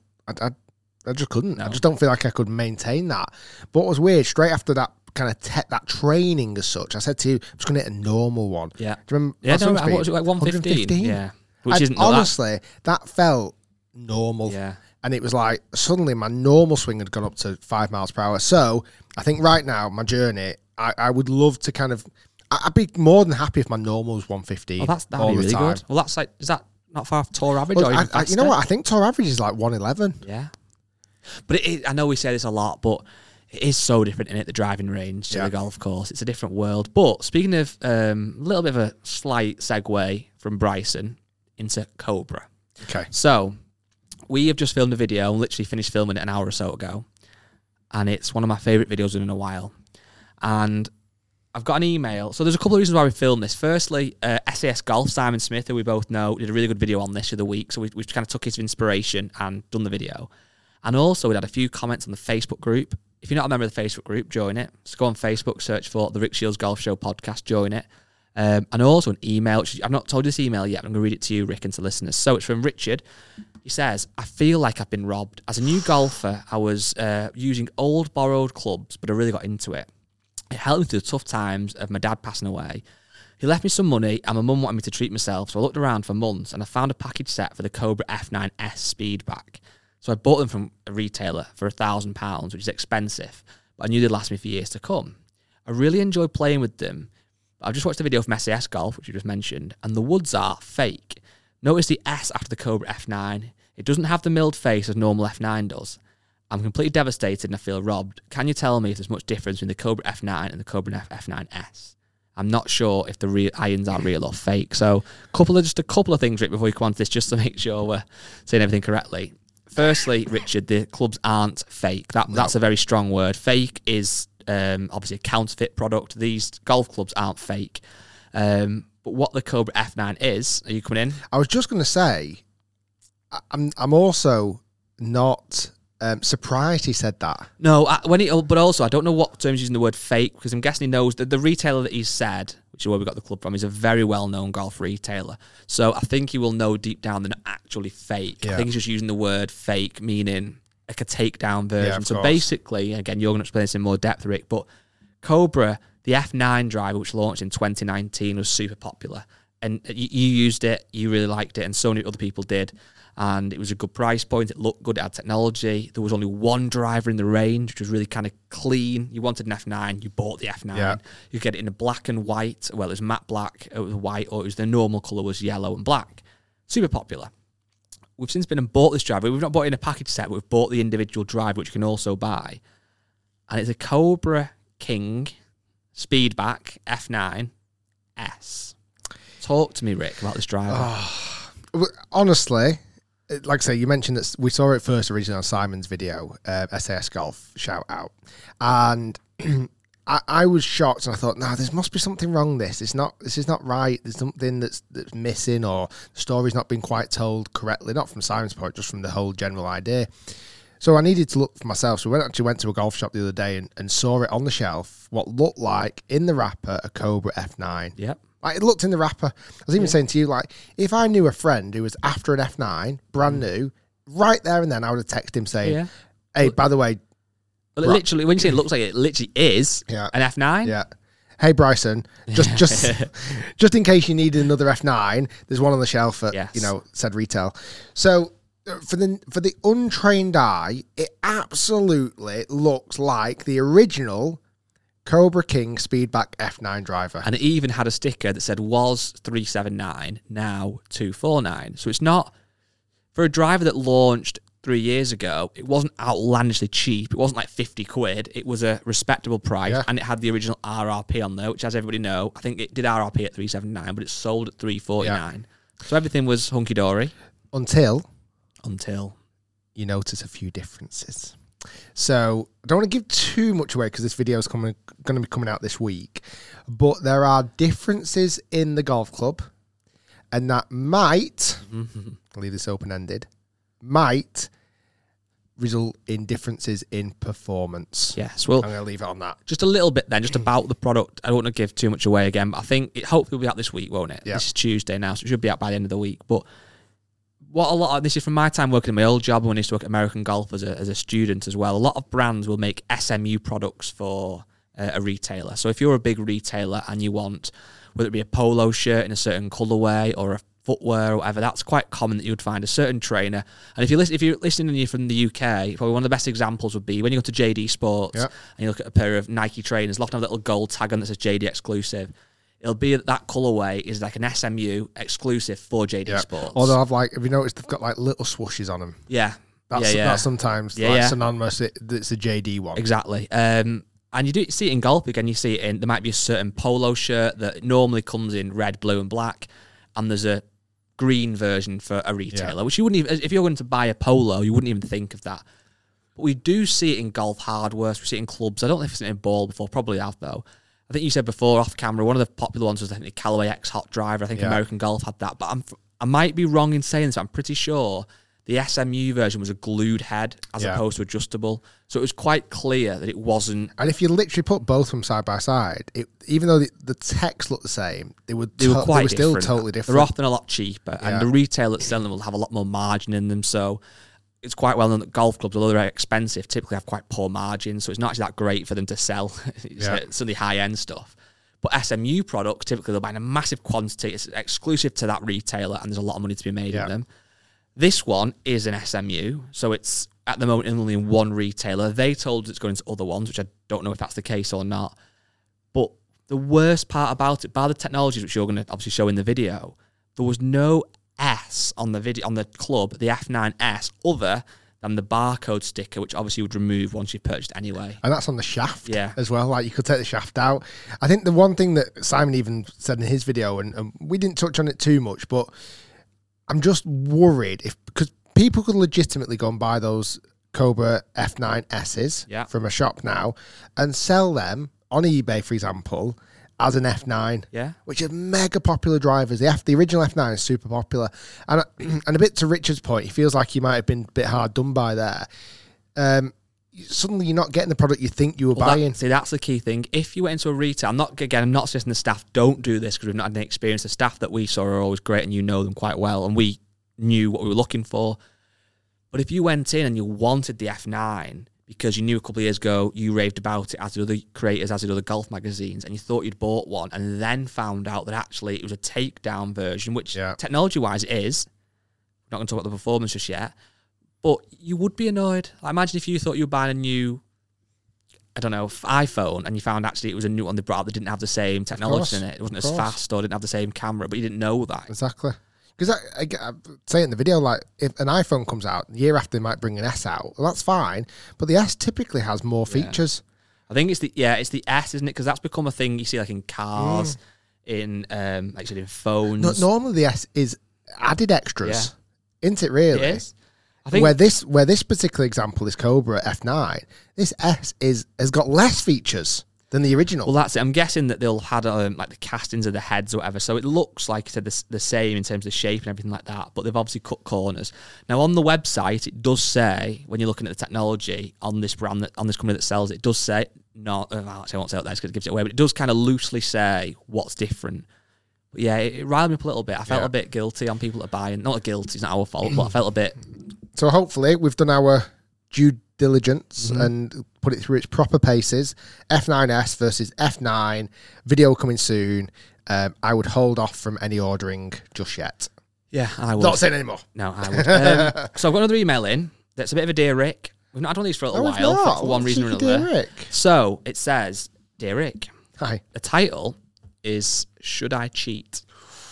Speaker 6: I just couldn't. No. I just don't feel like I could maintain that. But what was weird, straight after that kind of that training as such, I said to you, I'm just going to hit a normal one.
Speaker 7: Yeah.
Speaker 6: Do you remember?
Speaker 7: Yeah, what was it, like 115? Yeah.
Speaker 6: Which isn't honestly, that felt normal.
Speaker 7: Yeah.
Speaker 6: And it was like, suddenly my normal swing had gone up to 5 miles per hour. So I think right now, my journey, I would love to kind of, I'd be more than happy if my normal was 115.
Speaker 7: Oh, that'd be really good. Well, that's like, is that not far off tour average?
Speaker 6: Well,
Speaker 7: or even
Speaker 6: you know what? I think tour average is like 111.
Speaker 7: Yeah. But I know we say this a lot, but it is so different in it, the driving range to the golf course. It's a different world. But speaking of a little bit of a slight segue from Bryson into Cobra.
Speaker 6: Okay.
Speaker 7: So we have just filmed a video and literally finished filming it an hour or so ago. And it's one of my favourite videos in a while. And I've got an email. So there's a couple of reasons why we filmed this. Firstly, SAS Golf, Simon Smith, who we both know, did a really good video on this the other week. So we kind of took his inspiration and done the video. And also, we had a few comments on the Facebook group. If you're not a member of the Facebook group, join it. Just go on Facebook, search for the Rick Shields Golf Show podcast, join it. And also an email, which I've not told you this email yet, but I'm going to read it to you, Rick, and to listeners. So it's from Richard. He says, I feel like I've been robbed. As a new golfer, I was using old borrowed clubs, but I really got into it. It helped me through the tough times of my dad passing away. He left me some money and my mum wanted me to treat myself, so I looked around for months and I found a package set for the Cobra F9S Speedback. So I bought them from a retailer for £1,000, which is expensive, but I knew they'd last me for years to come. I really enjoyed playing with them. I've just watched the video from SAS Golf, which you just mentioned, and the woods are fake. Notice the S after the Cobra F9. It doesn't have the milled face as normal F9 does. I'm completely devastated and I feel robbed. Can you tell me if there's much difference between the Cobra F9 and the Cobra F9S? I'm not sure if the irons are real or fake. So just a couple of things, Rick, before we come on to this, just to make sure we're saying everything correctly. Firstly, Richard, the clubs aren't fake. That's a very strong word. Fake is obviously a counterfeit product. These golf clubs aren't fake. But what the Cobra F9 is, are you coming in?
Speaker 6: I was just going to say, I'm also not surprised he said that.
Speaker 7: No, but also I don't know what terms using the word fake, because I'm guessing he knows that the retailer that he's said, which is where we got the club from, is a very well-known golf retailer. So I think he will know deep down they're not actually fake. I think he's just using the word fake, meaning like a takedown version. So basically, again, you're going to explain this in more depth, Rick, but Cobra, the F9 driver, which launched in 2019, was super popular. And you used it, you really liked it, and so many other people did. And it was a good price point, it looked good, it had technology. There was only one driver in the range, which was really kind of clean. You wanted an F9, you bought the F9. Yeah. You get it in a black and white. Well, it was matte black, it was white, or it was the normal colour was yellow and black. Super popular. We've since been and bought this driver. We've not bought it in a package set, but we've bought the individual driver, which you can also buy. And it's a Cobra King Speedback F9 S. Talk to me, Rick, about this driver.
Speaker 6: Honestly, like I say, you mentioned that we saw it first originally on Simon's video, SAS Golf, shout out. And I was shocked, and I thought, no, there must be something wrong with this. This is not right. There's something that's missing, or the story's not been quite told correctly, not from Simon's point, just from the whole general idea. So I needed to look for myself. So we went to a golf shop the other day and saw it on the shelf, what looked like, in the wrapper, a Cobra F9.
Speaker 7: Yep.
Speaker 6: Like, it looked in the wrapper. I was even saying to you, like, if I knew a friend who was after an F9, brand new, right there and then I would have texted him saying, hey, by the way...
Speaker 7: Well, literally, when you say it looks like it literally is an F9.
Speaker 6: Yeah. Hey, Bryson, just in case you needed another F9, there's one on the shelf at, said retail. So... For the untrained eye, it absolutely looks like the original Cobra King Speedback F9 driver.
Speaker 7: And it even had a sticker that said was 379, now 249. So it's not, for a driver that launched 3 years ago, it wasn't outlandishly cheap. It wasn't like 50 quid. It was a respectable price, and it had the original RRP on there, which, as everybody know, I think it did RRP at 379, but it sold at 349. So everything was hunky-dory. Until
Speaker 6: you notice a few differences. So I don't want to give too much away because this video is going to be coming out this week, but there are differences in the golf club, and that might, I'll leave this open-ended, might result in differences in performance.
Speaker 7: Yes, well,
Speaker 6: I'm going to leave it on that.
Speaker 7: Just a little bit then, just about the product. I don't want to give too much away again, but I think it hopefully will be out this week, won't it? Yeah. This is Tuesday now, so it should be out by the end of the week. But this is from my time working at my old job when I used to work at American Golf as a student as well. A lot of brands will make SMU products for a retailer. So if you're a big retailer and you want, whether it be a polo shirt in a certain colourway or a footwear or whatever, that's quite common that you would find a certain trainer. And if you're listening and you're from the UK, probably one of the best examples would be when you go to JD Sports and you look at a pair of Nike trainers, they'll often have a little gold tag on that says JD exclusive. It'll be that colourway is like an SMU exclusive for JD Sports.
Speaker 6: Or they'll have have you noticed they've got like little swooshes on them?
Speaker 7: Yeah.
Speaker 6: That's sometimes synonymous. It's a JD one.
Speaker 7: Exactly. And you do see it in golf again. You see it in, there might be a certain polo shirt that normally comes in red, blue and black, and there's a green version for a retailer, which you wouldn't even, if you're going to buy a polo, you wouldn't even think of that. But we do see it in golf hardware, we see it in clubs. I don't know if it's in ball before, probably have though. I think you said before off camera, one of the popular ones was I think the Callaway X Hot Driver. I think American Golf had that, but I might be wrong in saying this. I'm pretty sure the SMU version was a glued head as opposed to adjustable. So it was quite clear that it wasn't.
Speaker 6: And if you literally put both of them side by side, even though the text looked the same, they were still totally different.
Speaker 7: They're often a lot cheaper, and the retailer that's selling them will have a lot more margin in them. So it's quite well known that golf clubs, although they're very expensive, typically have quite poor margins. So it's not actually that great for them to sell some of the high-end stuff. But SMU products, typically they'll buy in a massive quantity. It's exclusive to that retailer, and there's a lot of money to be made in them. This one is an SMU, so it's at the moment only in one retailer. They told us it's going to other ones, which I don't know if that's the case or not. But the worst part about it, by the technologies which you're going to obviously show in the video, there was no S on the video on the club, the F9S, other than the barcode sticker, which obviously you would remove once you've purchased anyway.
Speaker 6: And that's on the shaft
Speaker 7: Yeah.
Speaker 6: as well. Like, you could take the shaft out. I think the one thing that Simon even said in his video, and we didn't touch on it too much, but I'm just worried because people could legitimately go and buy those Cobra F9Ss from a shop now and sell them on eBay, for example, as an F9, which are mega popular drivers. The original F9 is super popular. And a bit to Richard's point, he feels like he might have been a bit hard done by there. Suddenly you're not getting the product you think you were buying.
Speaker 7: That's the key thing. If you went into a retail, I'm not suggesting the staff don't do this because we've not had any experience. The staff that we saw are always great and you know them quite well and we knew what we were looking for. But if you went in and you wanted the F9 because you knew a couple of years ago you raved about it as did other creators, as did other golf magazines, and you thought you'd bought one and then found out that actually it was a takedown version, which technology-wise it is. We're not going to talk about the performance just yet. But you would be annoyed. I imagine if you thought you were buying a new, I don't know, iPhone, and you found actually it was a new one they brought out that didn't have the same technology in it. It wasn't as fast or didn't have the same camera, but you didn't know that.
Speaker 6: Exactly. Because I say it in the video, like, if an iPhone comes out, the year after they might bring an S out, well, that's fine. But the S typically has more features.
Speaker 7: I think it's the S, isn't it? Because that's become a thing you see like in cars, in like I said, in phones.
Speaker 6: No, normally the S is added extras, isn't it? Really,
Speaker 7: it is. I think
Speaker 6: where this particular example is Cobra F9, this S has got less features than the original.
Speaker 7: Well, that's it. I'm guessing that they'll had like the castings of the heads or whatever, so it looks like I said the same in terms of the shape and everything like that. But they've obviously cut corners. Now on the website, it does say when you're looking at the technology on this brand, on this company that sells it, it does say not. Actually, I won't say it there because it gives it away, but it does kind of loosely say what's different. But yeah, it riled me up a little bit. I felt a bit guilty on people that are buying. Not guilty, it's not our fault, but I felt a bit.
Speaker 6: So hopefully we've done our due diligence and put it through its proper paces. F9S versus F9, video coming soon. I would hold off from any ordering just yet.
Speaker 7: Yeah, I would.
Speaker 6: Not saying anymore.
Speaker 7: No, I would. So I've got another email in that's a bit of a Dear Rick. We've not done these for a little while for one reason or another.
Speaker 6: Dear Rick?
Speaker 7: So it says, Dear Rick.
Speaker 6: Hi.
Speaker 7: The title is Should I Cheat?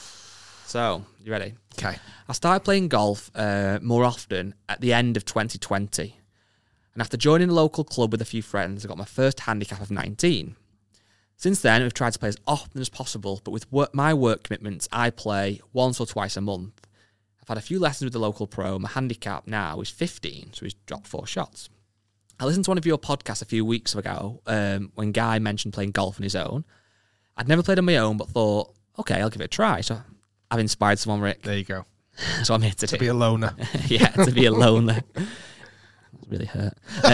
Speaker 7: So, you ready?
Speaker 6: Okay.
Speaker 7: I started playing golf more often at the end of 2020. And after joining a local club with a few friends, I got my first handicap of 19. Since then, we've tried to play as often as possible, but with my work commitments, I play once or twice a month. I've had a few lessons with the local pro. My handicap now is 15, so he's dropped 4 shots. I listened to one of your podcasts a few weeks ago when Guy mentioned playing golf on his own. I'd never played on my own, but thought, okay, I'll give it a try. So I've inspired someone, Rick.
Speaker 6: There you go.
Speaker 7: So I'm here to
Speaker 6: be a loner.
Speaker 7: Yeah, to be a loner. That really hurt.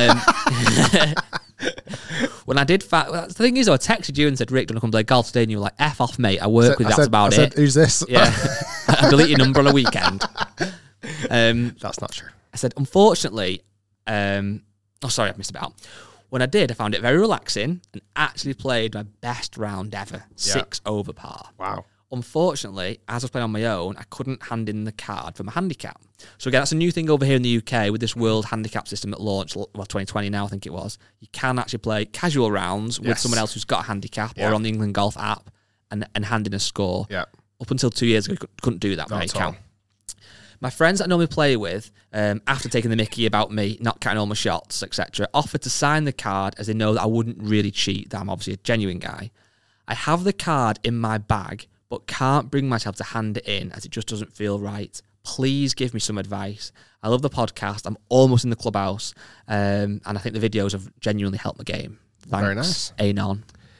Speaker 7: When I did, the thing is, I texted you and said, Rick, do you want to come play golf today? And you were like, F off, mate. I work with you. That's about it.
Speaker 6: Who's this?
Speaker 7: Yeah. I delete your number on a weekend.
Speaker 6: That's not true.
Speaker 7: I said, unfortunately, sorry, I've missed about. When I did, I found it very relaxing and actually played my best round ever, 6 over par.
Speaker 6: Wow.
Speaker 7: Unfortunately, as I was playing on my own, I couldn't hand in the card for my handicap. So again, that's a new thing over here in the UK with this world handicap system that launched, 2020 now, I think it was. You can actually play casual rounds with someone else who's got a handicap or on the England Golf app and hand in a score.
Speaker 6: Yeah.
Speaker 7: Up until 2 years ago, you couldn't do that. Not at all. My friends that I normally play with, after taking the mickey about me not counting all my shots, etc., offered to sign the card as they know that I wouldn't really cheat, that I'm obviously a genuine guy. I have the card in my bag, but can't bring myself to hand it in as it just doesn't feel right. Please give me some advice. I love the podcast. I'm almost in the clubhouse, and I think the videos have genuinely helped my game. Thanks.
Speaker 6: Very nice.
Speaker 7: Anon.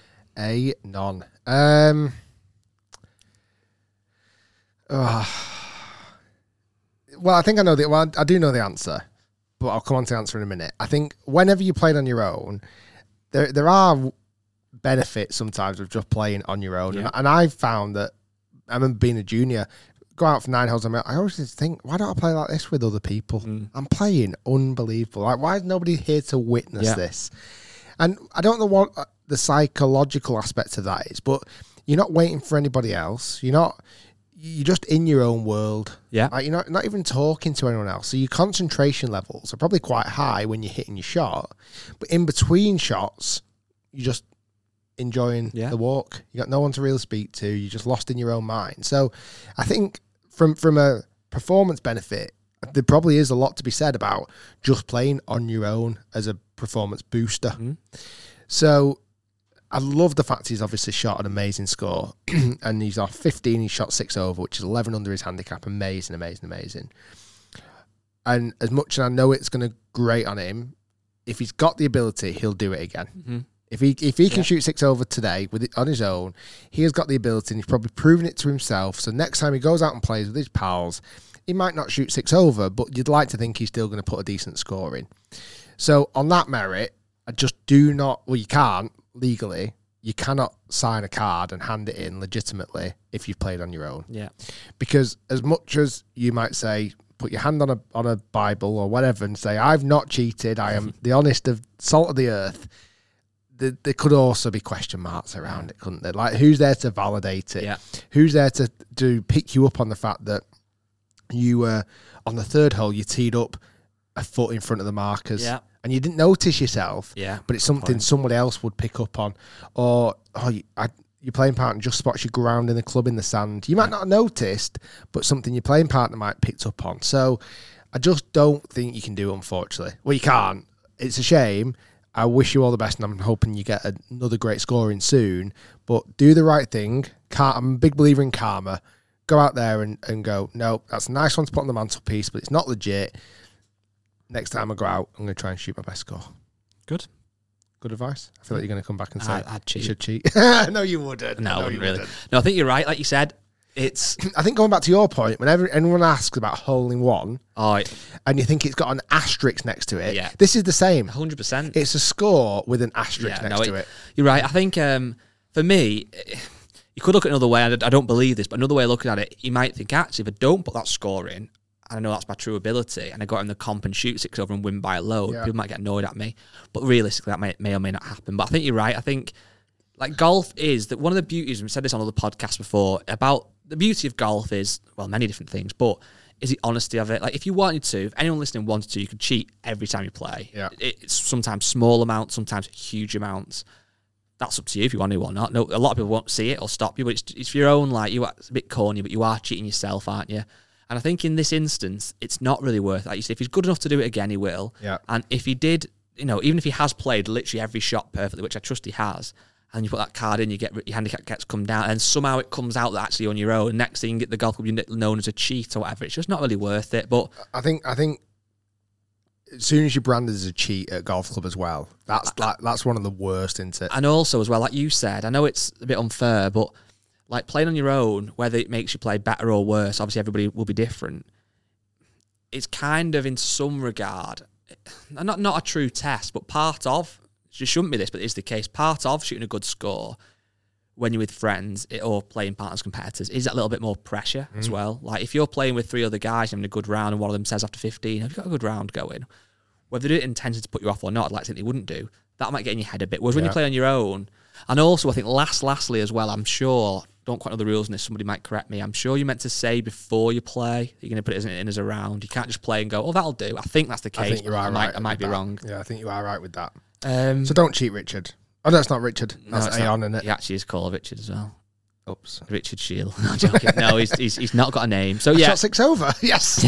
Speaker 6: Well, I think I know I do know the answer, but I'll come on to the answer in a minute. I think whenever you played on your own, there are benefits sometimes of just playing on your own. Yeah. And I've found that, I remember being a junior, go out for 9 holes on my own, I always just think, why don't I play like this with other people? I'm playing unbelievable. Like, why is nobody here to witness this? And I don't know what the psychological aspect of that is, but you're not waiting for anybody else. You're just in your own world.
Speaker 7: Yeah.
Speaker 6: Like, you're not even talking to anyone else. So your concentration levels are probably quite high when you're hitting your shot. But in between shots, you're just enjoying the walk. You got no one to really speak to. You're just lost in your own mind. So I think from a performance benefit, there probably is a lot to be said about just playing on your own as a performance booster. So I love the fact he's obviously shot an amazing score, and he's off 15. He shot 6 over, which is 11 under his handicap. Amazing. And as much as I know it's going to grate on him, if he's got the ability, he'll do it again. If he can shoot 6 over today with it on his own, he has got the ability, and he's probably proven it to himself. So next time he goes out and plays with his pals, he might not shoot 6 over, but you'd like to think he's still going to put a decent score in. So on that merit, I just do not. Well, you can't legally. You cannot sign a card and hand it in legitimately if you've played on your own. Yeah, because as much as you might say, put your hand on a Bible or whatever and say, I've not cheated, I am the honest of salt of the earth, there could also be question marks around it, couldn't there? Like, who's there to validate it? Yeah. Who's there to pick you up on the fact that you were, on the third hole, you teed up a foot in front of the markers and you didn't notice yourself, but it's something somebody else would pick up on. Or, your playing partner just spots you grounding the club in the sand. You might not have noticed, but something your playing partner might have picked up on. So I just don't think you can do it, unfortunately. Well, you can't. It's a shame. I wish you all the best, and I'm hoping you get another great scoring soon. But do the right thing. I'm a big believer in karma. Go out there and go, no, that's a nice one to put on the mantelpiece, but it's not legit. Next time I go out, I'm going to try and shoot my best score. Good advice. I feel like you're going to come back and say, I'd cheat. You should cheat. No, you wouldn't.
Speaker 7: No, I wouldn't really. No, I think you're right. Like you said, it's...
Speaker 6: I think going back to your point, whenever anyone asks about hole in one, and you think it's got an asterisk next to it, this is the same.
Speaker 7: 100%.
Speaker 6: It's a score with an asterisk next to it.
Speaker 7: You're right. I think, for me, you could look at another way. I don't believe this, but another way of looking at it, you might think, actually, if I don't put that score in, I know that's my true ability, and I got in the comp and shoot 6 over and win by a load, people might get annoyed at me. But realistically, that may or may not happen. But I think you're right. I think, like, golf is that one of the beauties, we've said this on other podcasts before, about the beauty of golf is, well, many different things, but is the honesty of it. Like, if you wanted to, if anyone listening wanted to, you could cheat every time you play. Yeah. It's sometimes small amounts, sometimes huge amounts. That's up to you if you want to or not. No, a lot of people won't see it or stop you, but it's for your own, like, it's a bit corny, but you are cheating yourself, aren't you? And I think in this instance, it's not really worth it. Like you said, if he's good enough to do it again, he will. Yeah. And if he did, even if he has played literally every shot perfectly, which I trust he has, and you put that card in, your handicap gets come down, and somehow it comes out that actually on your own. Next thing, you get the golf club known as a cheat or whatever. It's just not really worth it. But
Speaker 6: I think as soon as you're branded as a cheat at a golf club as well, that's one of the worst, isn't it?
Speaker 7: And also as well, like you said, I know it's a bit unfair, but like playing on your own, whether it makes you play better or worse, obviously everybody will be different. It's kind of, in some regard, not a true test, but part of, it shouldn't be this, but it's the case, part of shooting a good score when you're with friends or playing partners, competitors, is that little bit more pressure as well. Like if you're playing with 3 other guys having a good round and one of them says after 15, have you got a good round going? Whether they do it intended to put you off or not, I'd like to think they wouldn't do. That might get in your head a bit. Whereas when you play on your own, and also I think lastly as well, I'm sure, don't quite know the rules on this, somebody might correct me, I'm sure you're meant to say before you play, you're going to put it in as a round. You can't just play and go, oh, that'll do. I think that's the case.
Speaker 6: I think you are right.
Speaker 7: I might be wrong.
Speaker 6: Yeah, I think you are right with that. So don't cheat, Richard. Oh, no, it's not Richard. That's Aeon, isn't it?
Speaker 7: He actually is called Richard as well.
Speaker 6: Oops.
Speaker 7: Richard Shield. No, I'm joking. No, he's not got a name. So yeah.
Speaker 6: Shot 6 over. Yes.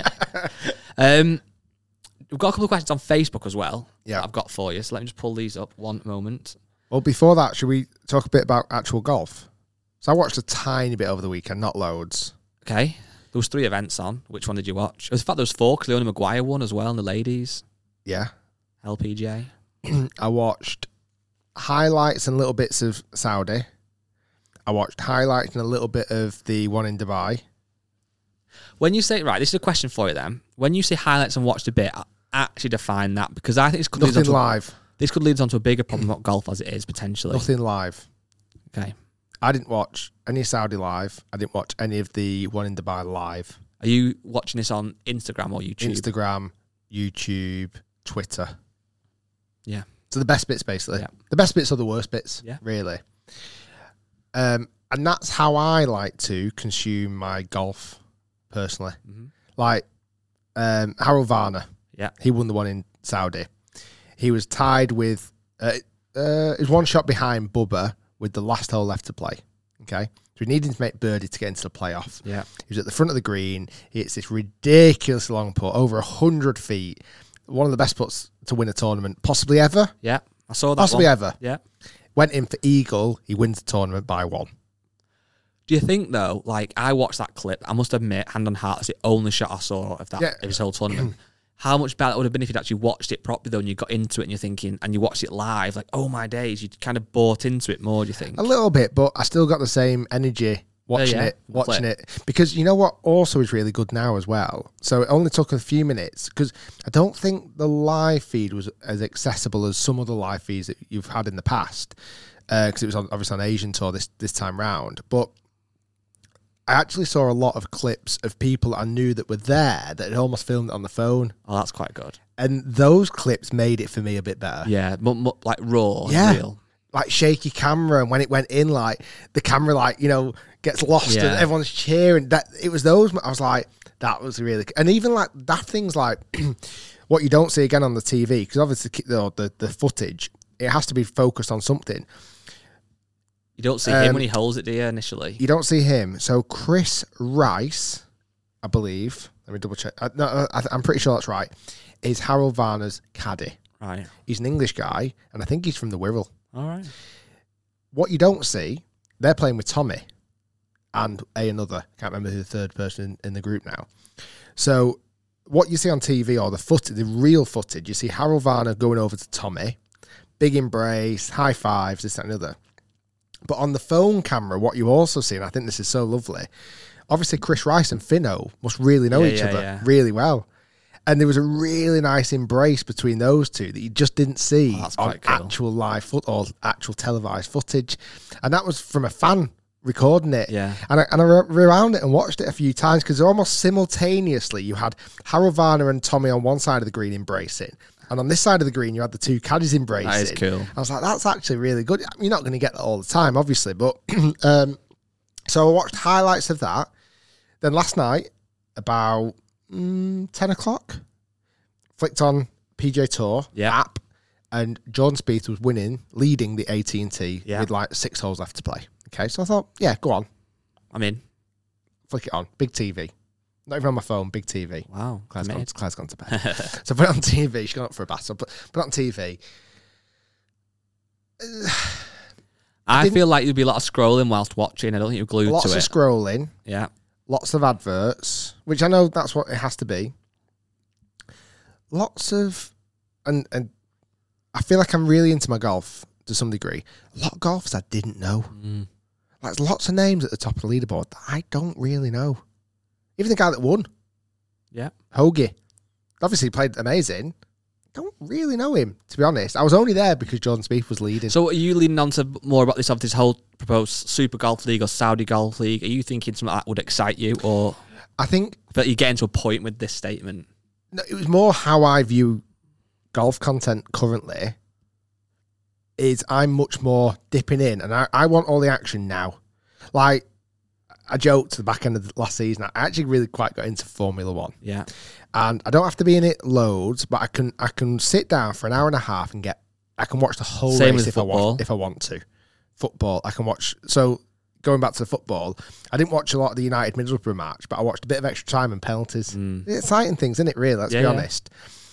Speaker 7: We've got a couple of questions on Facebook as well. Yeah. I've got for you. So let me just pull these up one moment.
Speaker 6: Well, before that, should we talk a bit about actual golf? So I watched a tiny bit over the weekend, not loads.
Speaker 7: Okay. There was 3 events on. Which one did you watch? In fact, there was 4. Leona Maguire won as well, and the ladies.
Speaker 6: Yeah.
Speaker 7: LPGA.
Speaker 6: I watched highlights and little bits of Saudi. I watched highlights and a little bit of the one in Dubai.
Speaker 7: When you say, right, this is a question for you then. When you say highlights and watched a bit, I actually define that, because I think this could
Speaker 6: Nothing live.
Speaker 7: This could lead on to a bigger problem about golf as it is, potentially.
Speaker 6: Nothing live.
Speaker 7: Okay.
Speaker 6: I didn't watch any Saudi live. I didn't watch any of the one in Dubai live.
Speaker 7: Are you watching this on Instagram or YouTube?
Speaker 6: Instagram, YouTube, Twitter.
Speaker 7: Yeah.
Speaker 6: So the best bits, basically. Yeah. The best bits are the worst bits, really. And that's how I like to consume my golf, personally. Mm-hmm. Like Harold Varner. Yeah. He won the one in Saudi. He was tied with... he was one shot behind Bubba with the last hole left to play. Okay? So he needed to make birdie to get into the playoff.
Speaker 7: Yeah.
Speaker 6: He was at the front of the green. It's this ridiculous long putt, over 100 feet. One of the best putts to win a tournament, possibly ever.
Speaker 7: Yeah, I saw that
Speaker 6: Possibly
Speaker 7: one.
Speaker 6: ever.
Speaker 7: Yeah.
Speaker 6: Went in for eagle. He wins the tournament by 1.
Speaker 7: Do you think, though, like, I watched that clip, I must admit, hand on heart, it's the only shot I saw of that, of his whole tournament. How much better it would have been if you'd actually watched it properly, though, and you got into it and you're thinking, and you watched it live, like, oh my days, you kind of bought into it more, do you think?
Speaker 6: A little bit, but I still got the same energy watching it. Because you know what also is really good now as well? So it only took a few minutes, because I don't think the live feed was as accessible as some other live feeds that you've had in the past, because it was obviously on Asian Tour this time round. But I actually saw a lot of clips of people I knew that were there that had almost filmed it on the phone.
Speaker 7: Oh, that's quite good.
Speaker 6: And those clips made it for me a bit better.
Speaker 7: Yeah, like raw
Speaker 6: Yeah.
Speaker 7: and real.
Speaker 6: Like shaky camera, and when it went in, like the camera, like, you know, gets lost and everyone's cheering. That it was those. I was like, that was really. And even like that things like what you don't see again on the TV, because obviously the footage, it has to be focused on something.
Speaker 7: You don't see him when he holds it, do you, initially?
Speaker 6: You don't see him. So Chris Rice, I believe. Let me double check. I'm pretty sure that's right. Is Harold Varner's caddy.
Speaker 7: Right.
Speaker 6: He's an English guy, and I think he's from the Wirral.
Speaker 7: All right.
Speaker 6: What you don't see, they're playing with Tommy and another. Can't remember who the third person in the group now. So what you see on TV, or the real footage, you see Harold Varner going over to Tommy, big embrace, high fives, this, that, and the other. But on the phone camera, what you also see, and I think this is so lovely, obviously Chris Rice and Finno must really know each other really well. And there was a really nice embrace between those two that you just didn't see on actual live or actual televised footage. And that was from a fan recording it.
Speaker 7: Yeah.
Speaker 6: And I rewound it and watched it a few times, because almost simultaneously you had Harold Varner and Tommy on one side of the green embracing. And on this side of the green, you had the two caddies embracing.
Speaker 7: That is cool.
Speaker 6: I was like, that's actually really good. You're not going to get that all the time, obviously. But so I watched highlights of that. Then last night, about 10 o'clock, flicked on PGA Tour app, and Jordan Spieth was leading the AT&T with like 6 holes left to play. Okay, so I thought, yeah, go on.
Speaker 7: I'm in.
Speaker 6: Flick it on. Big TV. Not even on my phone, big TV.
Speaker 7: Wow.
Speaker 6: Claire's gone to bed. So I put it on TV. She's gone up for a bath. So I put it on TV.
Speaker 7: I feel like you'd be a lot of scrolling whilst watching. I don't think you're glued to it.
Speaker 6: Lots of scrolling.
Speaker 7: Yeah.
Speaker 6: Lots of adverts, which I know that's what it has to be. Lots of... And I feel like I'm really into my golf to some degree. A lot of golfers I didn't know. Like, there's lots of names at the top of the leaderboard that I don't really know. Even the guy that won.
Speaker 7: Yeah.
Speaker 6: Hoagie. Obviously played amazing. Don't really know him, to be honest. I was only there because Jordan Spieth was leading.
Speaker 7: So are you leaning on to more about this whole proposed Super Golf League or Saudi Golf League? Are you thinking something like that would excite you? Or
Speaker 6: I think
Speaker 7: that you're getting to a point with this statement?
Speaker 6: No, it was more how I view golf content currently. Is I'm much more dipping in, and I want all the action now. Like, I joked at the back end of the last season, I actually really quite got into Formula One.
Speaker 7: Yeah.
Speaker 6: And I don't have to be in it loads, but I can sit down for an hour and a half and I can watch the whole race if I want to. Football, I can watch. So going back to the football, I didn't watch a lot of the United Middlesbrough match, but I watched a bit of extra time and penalties. Exciting things, isn't it, really? Let's be honest.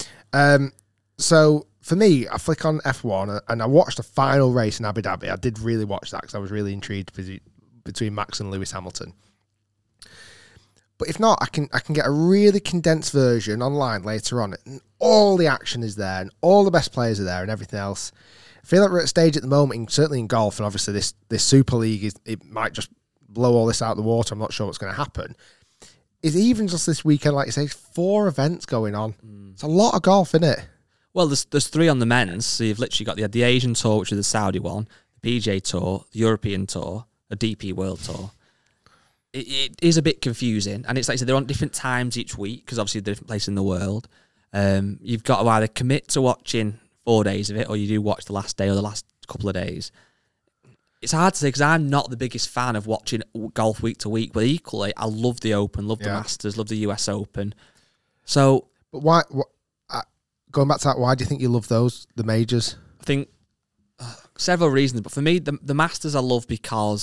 Speaker 6: So for me, I flick on F1 and I watched the final race in Abu Dhabi. I did really watch that because I was really intrigued between Max and Lewis Hamilton. But if not, I can get a really condensed version online later on, and all the action is there, and all the best players are there, and everything else. I feel like we're at a stage at the moment, certainly in golf, and obviously this Super League it might just blow all this out of the water. I'm not sure what's going to happen. Is even just this weekend, like you say, 4 events going on. It's a lot of golf, isn't it?
Speaker 7: Well, there's 3 on the men's. So you've literally got the Asian Tour, which is the Saudi one, the PGA Tour, the European Tour, a DP World Tour. It is a bit confusing, and it's like I said, they're on different times each week because obviously they're different places in the world. You've got to either commit to watching 4 days of it, or you do watch the last day or the last couple of days. It's hard to say because I'm not the biggest fan of watching golf week to week, but equally, I love the Open, love the Masters, love the US Open. So,
Speaker 6: but why? Going back to that, why do you think you love the majors?
Speaker 7: I think several reasons, but for me, the Masters I love because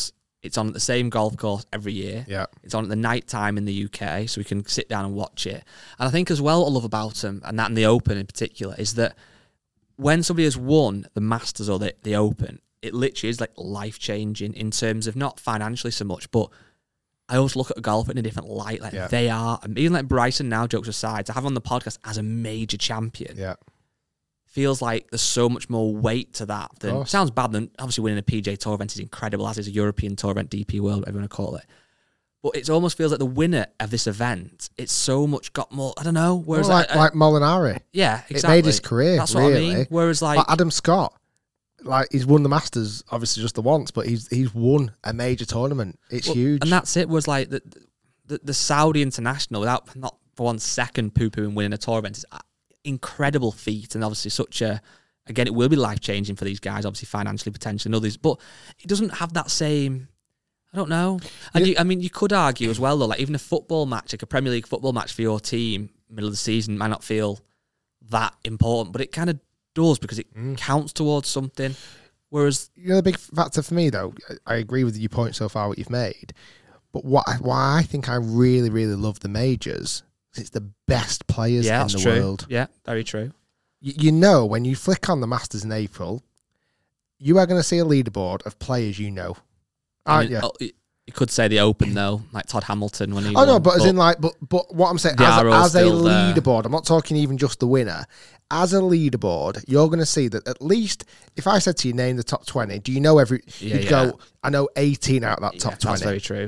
Speaker 7: It's on at the same golf course every year.
Speaker 6: Yeah.
Speaker 7: It's on at the night time in the UK, so we can sit down and watch it. And I think as well what I love about them, and that in the Open in particular, is that when somebody has won the Masters or the Open, it literally is like life-changing in terms of not financially so much, but I always look at golf in a different light. Like they are, and even like Bryson now, jokes aside, to have on the podcast as a major champion.
Speaker 6: Yeah.
Speaker 7: Feels like there's so much more weight to that. Than sounds bad than obviously winning a PGA Tour event is incredible, as is a European Tour event, DP World, whatever you want to call it. But it almost feels like the winner of this event, it's so much got more, I don't know. Whereas
Speaker 6: like Molinari.
Speaker 7: Yeah, exactly.
Speaker 6: It made his career,
Speaker 7: That's
Speaker 6: really.
Speaker 7: what I mean. Whereas like
Speaker 6: Adam Scott, like he's won the Masters, obviously just the once, but he's won a major tournament. It's huge.
Speaker 7: And that's it, was like the Saudi International, without not for 1 second poo-pooing winning a tour event, is incredible feat, and obviously such a, again, it will be life-changing for these guys, obviously financially, potentially, and others, but it doesn't have that same, I don't know. And you could argue as well, though, like even a football match, like a Premier League football match for your team, middle of the season, might not feel that important, but it kind of does because it counts towards something. Whereas,
Speaker 6: the big factor for me, though, I agree with your point so far, what you've made, but why I think I really, really love the majors, it's the best players in the world.
Speaker 7: Yeah, very true.
Speaker 6: When you flick on the Masters in April, you are going to see a leaderboard of players aren't you?
Speaker 7: You could say the Open, though, like Todd Hamilton when he
Speaker 6: won. No, but as in like, but what I'm saying, as a leaderboard, I'm not talking even just the winner. As a leaderboard, you're going to see that at least, if I said to you, name the top 20, do you know you'd go, I know 18 out of that top 20.
Speaker 7: That's very true.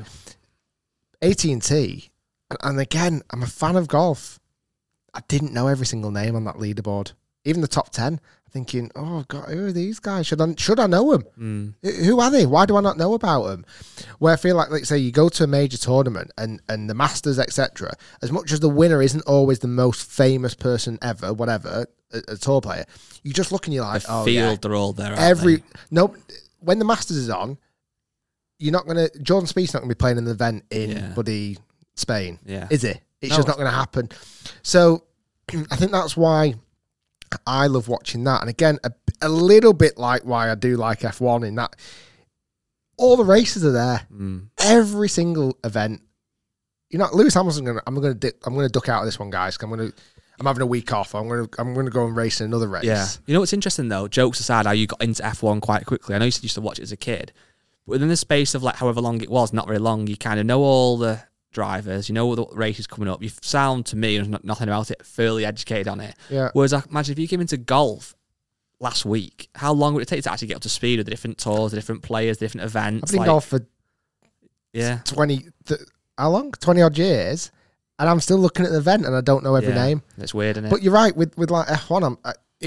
Speaker 6: AT&T, and again, I'm a fan of golf. I didn't know every single name on that leaderboard. Even the top 10. Thinking, oh God, who are these guys? Should I know them? Who are they? Why do I not know about them? Where I feel like say, you go to a major tournament and the Masters, etc. As much as the winner isn't always the most famous person ever, whatever, a tour player, you just look and you're like,
Speaker 7: they're all there.
Speaker 6: When the Masters is on, you're not gonna. Jordan Spieth's not gonna be playing an event in bloody Spain, is it? It's just not gonna happen. So I think that's why I love watching that. And again, a little bit like why I do like F1 in that all the races are there. Every single event. Lewis Hamilton. I'm gonna duck out of this one, guys. I'm having a week off. I'm gonna go and race in another race.
Speaker 7: Yeah. You know what's interesting though? Jokes aside, how you got into F1 quite quickly. I know you said you used to watch it as a kid, but within the space of like however long it was, not very long, you kind of know all the drivers, the races coming up. You sound to me, there's nothing about it, fairly educated on it.
Speaker 6: Yeah.
Speaker 7: Whereas I imagine if you came into golf last week, how long would it take to actually get up to speed with the different tours, the different players, the different events?
Speaker 6: I've been in golf for 20 odd years, and I'm still looking at the event and I don't know every name.
Speaker 7: It's weird, isn't it?
Speaker 6: But you're right, with like F1,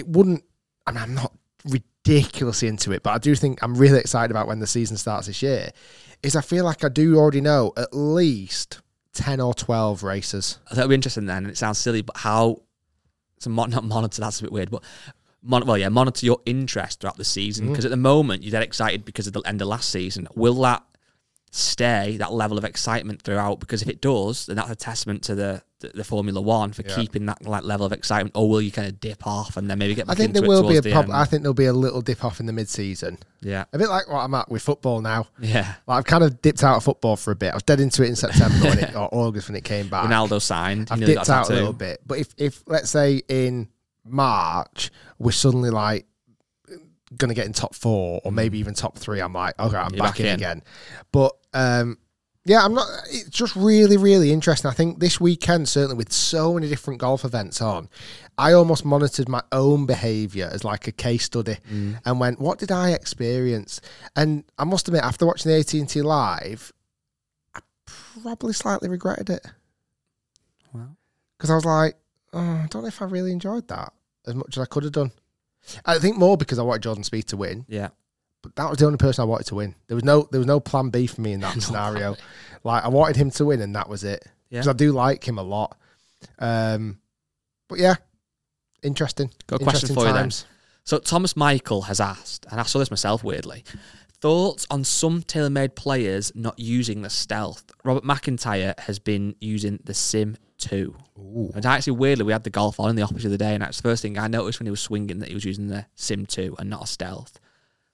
Speaker 6: I'm not ridiculously into it, but I do think I'm really excited about when the season starts this year, is I feel like I do already know at least 10 or 12 races.
Speaker 7: That'll be interesting then, and it sounds silly, but how, not monitor, that's a bit weird, but monitor your interest throughout the season, because at the moment you're dead excited because of the end of last season. Will that stay, that level of excitement throughout? Because if it does, then that's a testament to the Formula One for keeping that level of excitement. Or will you kind of dip off and then maybe get back into it towards the end?
Speaker 6: I think there'll be a little dip off in the mid-season.
Speaker 7: Yeah.
Speaker 6: A bit like what I'm at with football now.
Speaker 7: Yeah.
Speaker 6: Like I've kind of dipped out of football for a bit. I was dead into it in September or August when it came back.
Speaker 7: Ronaldo signed.
Speaker 6: I've dipped out a little bit. But if let's say in March, we're suddenly like going to get in top 4 or maybe even top 3, I'm like, okay, I'm back in again. But I'm not. It's just really, really interesting. I think this weekend, certainly with so many different golf events on, I almost monitored my own behaviour as like a case study and went, what did I experience? And I must admit, after watching the AT&T Live, I probably slightly regretted it.
Speaker 7: Wow.
Speaker 6: Because I was like, I don't know if I really enjoyed that as much as I could have done. I think more because I wanted Jordan Spieth to win.
Speaker 7: Yeah.
Speaker 6: But that was the only person I wanted to win. There was no plan B for me in that scenario. Like I wanted him to win, and that was it. Because I do like him a lot. But yeah, interesting.
Speaker 7: Got a question for you then. So Thomas Michael has asked, and I saw this myself weirdly, thoughts on some tailor-made players not using the Stealth. Robert McIntyre has been using the Sim 2.
Speaker 6: Ooh.
Speaker 7: And actually, weirdly, we had the golf on in the office the other day, and that's the first thing I noticed when he was swinging, that he was using the Sim 2 and not a Stealth.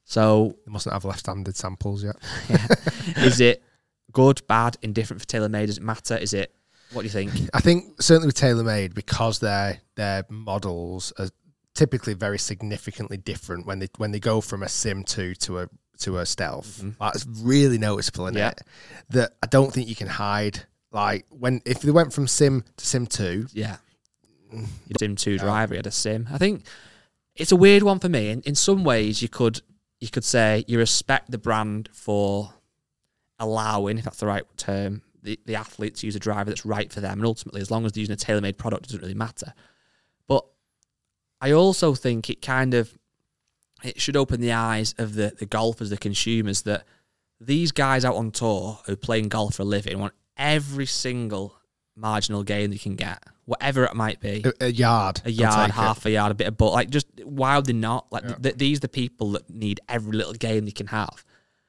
Speaker 7: So
Speaker 6: They mustn't have left-handed samples yet.
Speaker 7: is it good, bad, indifferent for TaylorMade? Does it matter? Is it, what do you think?
Speaker 6: I think certainly with TaylorMade, because their models are typically very significantly different when they go from a Sim 2 to a Stealth.
Speaker 7: Mm-hmm.
Speaker 6: That's really noticeable in it. That I don't think you can hide. Like if they went from Sim to Sim 2,
Speaker 7: Yeah. Sim 2 driver, he had a Sim. I think it's a weird one for me. In some ways, you could say you respect the brand for allowing, if that's the right term, the athlete to use a driver that's right for them. And ultimately, as long as they're using a TaylorMade product, it doesn't really matter. But I also think it should open the eyes of the golfers, the consumers, that these guys out on tour who are playing golf for a living want every single marginal gain they can get, whatever it might be.
Speaker 6: A yard.
Speaker 7: Half a yard, a bit of butt. Like, just why would they not? Like, these are the people that need every little gain they can have.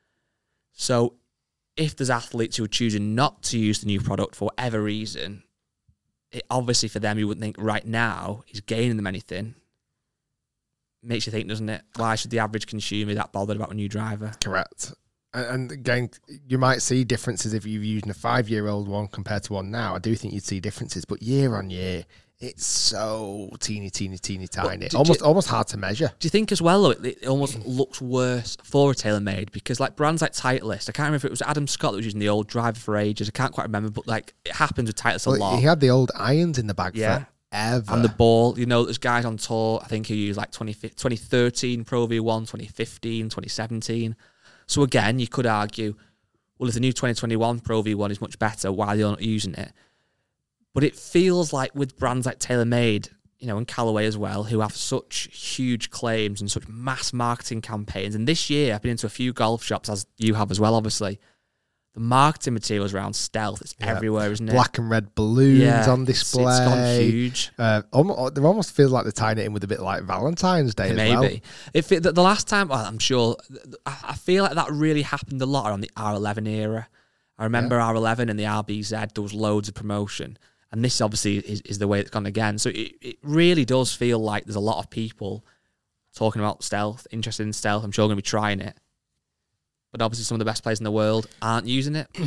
Speaker 7: So if there's athletes who are choosing not to use the new product for whatever reason, it obviously for them, you wouldn't think right now is gaining them anything. Makes you think, doesn't it? Why should the average consumer be that bothered about a new driver?
Speaker 6: Correct. And again, you might see differences if you're using a 5-year-old one compared to one now. I do think you'd see differences, but year on year, it's so teeny tiny. Almost hard to measure.
Speaker 7: Do you think as well, though, it almost looks worse for a TaylorMade? Because like brands like Titleist, I can't remember if it was Adam Scott that was using the old driver for ages. I can't quite remember, but like it happens with Titleist a lot.
Speaker 6: He had the old irons in the bag forever.
Speaker 7: And the ball, there's guys on tour, I think, who use like 2013 Pro V1, 2015, 2017. So again, you could argue, well, if the new 2021 Pro V1 is much better, why are they not using it? But it feels like with brands like TaylorMade, and Callaway as well, who have such huge claims and such mass marketing campaigns. And this year, I've been into a few golf shops, as you have as well, obviously. The marketing materials around Stealth, it's everywhere, isn't it?
Speaker 6: Black and red balloons on display.
Speaker 7: It's gone huge.
Speaker 6: They almost feel like they're tying it in with a bit like Valentine's Day as well.
Speaker 7: Maybe. The last time, I'm sure, I feel like that really happened a lot around the R11 era. I remember R11 and the RBZ, there was loads of promotion. And this obviously is the way it's gone again. So it really does feel like there's a lot of people talking about Stealth, interested in Stealth. I'm sure going to be trying it. But obviously some of the best players in the world aren't using it.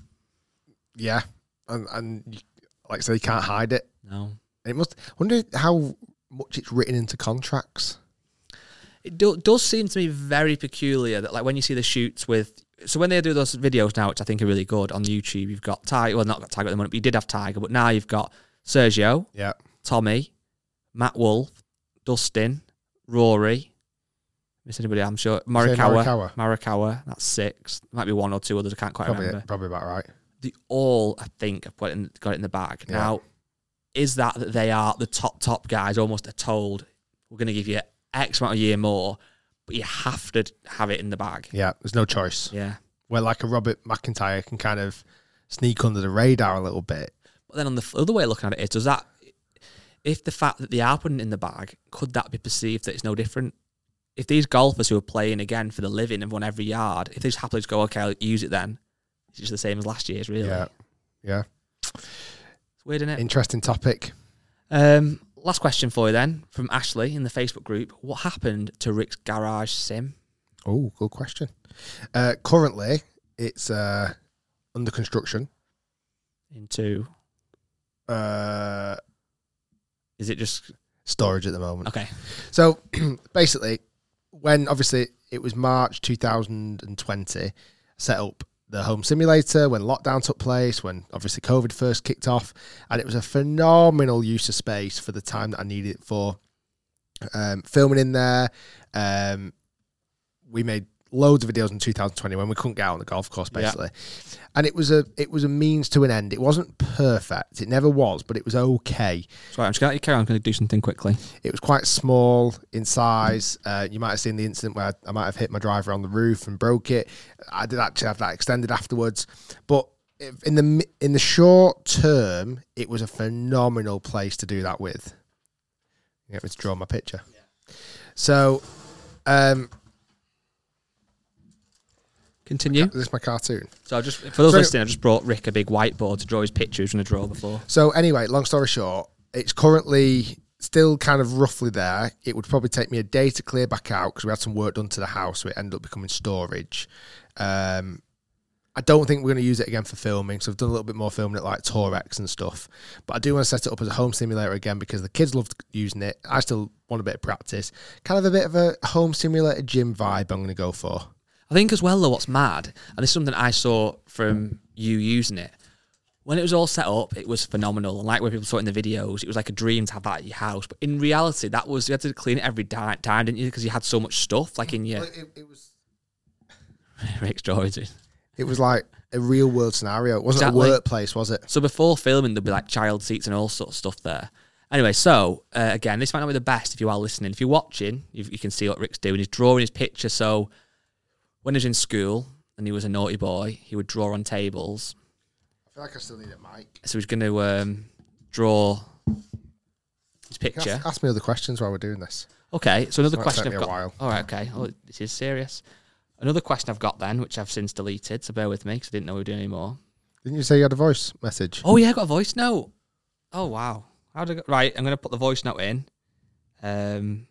Speaker 6: Yeah. And like I say, you can't hide it.
Speaker 7: No.
Speaker 6: I wonder how much it's written into contracts.
Speaker 7: It does seem to me very peculiar that like when you see the shoots with... So when they do those videos now, which I think are really good on YouTube, you've got Tiger... Well, not got Tiger at the moment, but you did have Tiger. But now you've got Sergio, Tommy, Matt Wolff, Dustin, Rory... Miss anybody? I'm sure. Morikawa. That's 6. Might be 1 or 2 others. I can't quite remember.
Speaker 6: Probably about right.
Speaker 7: They all, I think, have got it in the bag. Yeah. Now, is that they are the top guys? Almost are told we're going to give you X amount of year more, but you have to have it in the bag.
Speaker 6: Yeah, there's no choice.
Speaker 7: Yeah.
Speaker 6: Where like a Robert McIntyre can kind of sneak under the radar a little bit.
Speaker 7: But then on the other way of looking at it is, does that, if the fact that they are putting it in the bag, could that be perceived that it's no different? If these golfers who are playing again for the living and won every yard, if they just happily just go, okay, I'll use it then, it's just the same as last year's, really.
Speaker 6: Yeah.
Speaker 7: It's weird, isn't it?
Speaker 6: Interesting topic.
Speaker 7: Last question for you then, from Ashley in the Facebook group. What happened to Rick's garage sim?
Speaker 6: Oh, good question. Currently, it's under construction.
Speaker 7: Into? Is it just...
Speaker 6: Storage at the moment.
Speaker 7: Okay.
Speaker 6: So, basically, when obviously it was March 2020, set up the home simulator when lockdown took place, when obviously COVID first kicked off, and it was a phenomenal use of space for the time that I needed it for. Filming in there, we made loads of videos in 2020 when we couldn't get out on the golf course, basically. Yeah. And it was a means to an end. It wasn't perfect. It never was, but it was okay.
Speaker 7: Sorry, I'm just going to carry on. I'm going to do something quickly.
Speaker 6: It was quite small in size. You might have seen the incident where I might have hit my driver on the roof and broke it. I did actually have that extended afterwards. But in the short term, it was a phenomenal place to do that with. You get me to draw my picture. Yeah. So,
Speaker 7: continue.
Speaker 6: This is my cartoon.
Speaker 7: So for those listening, I just brought Rick a big whiteboard to draw his picture he was going to draw before.
Speaker 6: So anyway, long story short, it's currently still kind of roughly there. It would probably take me a day to clear back out because we had some work done to the house, so it ended up becoming storage. I don't think we're going to use it again for filming, so I've done a little bit more filming at like Torex and stuff. But I do want to set it up as a home simulator again because the kids loved using it. I still want a bit of practice. Kind of a bit of a home simulator gym vibe I'm going to go for.
Speaker 7: I think as well, though, what's mad, and this is something I saw from you using it, when it was all set up, it was phenomenal. And like when people saw it in the videos, it was like a dream to have that at your house. But in reality, you had to clean it every time, didn't you? Because you had so much stuff like in your...
Speaker 6: It was...
Speaker 7: Rick's drawing.
Speaker 6: It was like a real world scenario. It wasn't
Speaker 7: Exactly.
Speaker 6: a workplace, was it?
Speaker 7: So before filming, there'd be like child seats and all sorts of stuff there. Anyway, so again, this might not be the best if you are listening. If you're watching, you can see what Rick's doing. He's drawing his picture. So when he was in school and he was a naughty boy, he would draw on tables.
Speaker 6: I feel like I still need a mic.
Speaker 7: So he's going to draw his picture.
Speaker 6: Ask me other questions while we're doing this.
Speaker 7: Okay, so another
Speaker 6: This might
Speaker 7: question
Speaker 6: take
Speaker 7: I've
Speaker 6: me a
Speaker 7: got.
Speaker 6: while.
Speaker 7: All right, okay. Oh, this is serious. Another question I've got then, which I've since deleted, so bear with me because I didn't know we were doing any more.
Speaker 6: Didn't you say you had a voice message?
Speaker 7: Oh, yeah, I got a voice note. Oh, wow. How did I go? Right, I'm going to put the voice note in. One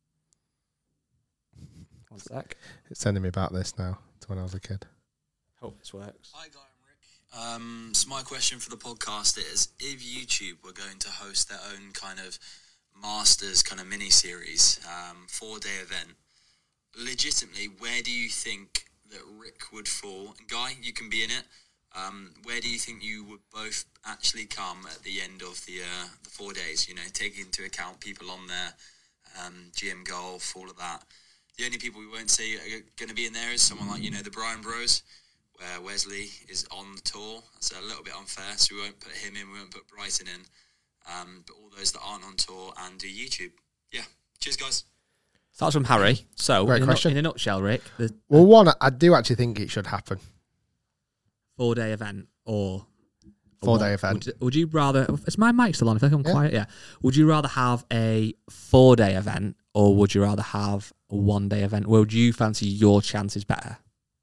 Speaker 7: sec.
Speaker 6: It's sending me back this now to when I was a kid.
Speaker 7: Hope this works.
Speaker 8: Hi, Guy and Rick. So my question for the podcast is, if YouTube were going to host their own kind of Masters kind of mini-series, 4-day event, legitimately, where do you think that Rick would fall? And Guy, you can be in it. Where do you think you would both actually come at the end of the 4 days? You know, taking into account people on there, GM Golf, all of that. The only people we won't say are going to be in there is someone like, you know, the Bryan Bros, where Wesley is on the tour. That's a little bit unfair, so we won't put him in, we won't put Bryson in. But all those that aren't on tour and do YouTube. Yeah. Cheers, guys.
Speaker 7: That's from Harry. So,
Speaker 6: Great question.
Speaker 7: In a nutshell, Rick, the
Speaker 6: Well, one, I do actually think it should happen.
Speaker 7: 4-day event or...
Speaker 6: 4-day event.
Speaker 7: Would you rather... Is my mic still on? I feel like I'm
Speaker 6: Yeah.
Speaker 7: quiet, yeah. Would you rather have a 4-day event or would you rather have a 1-day event? Where would you fancy your chances better?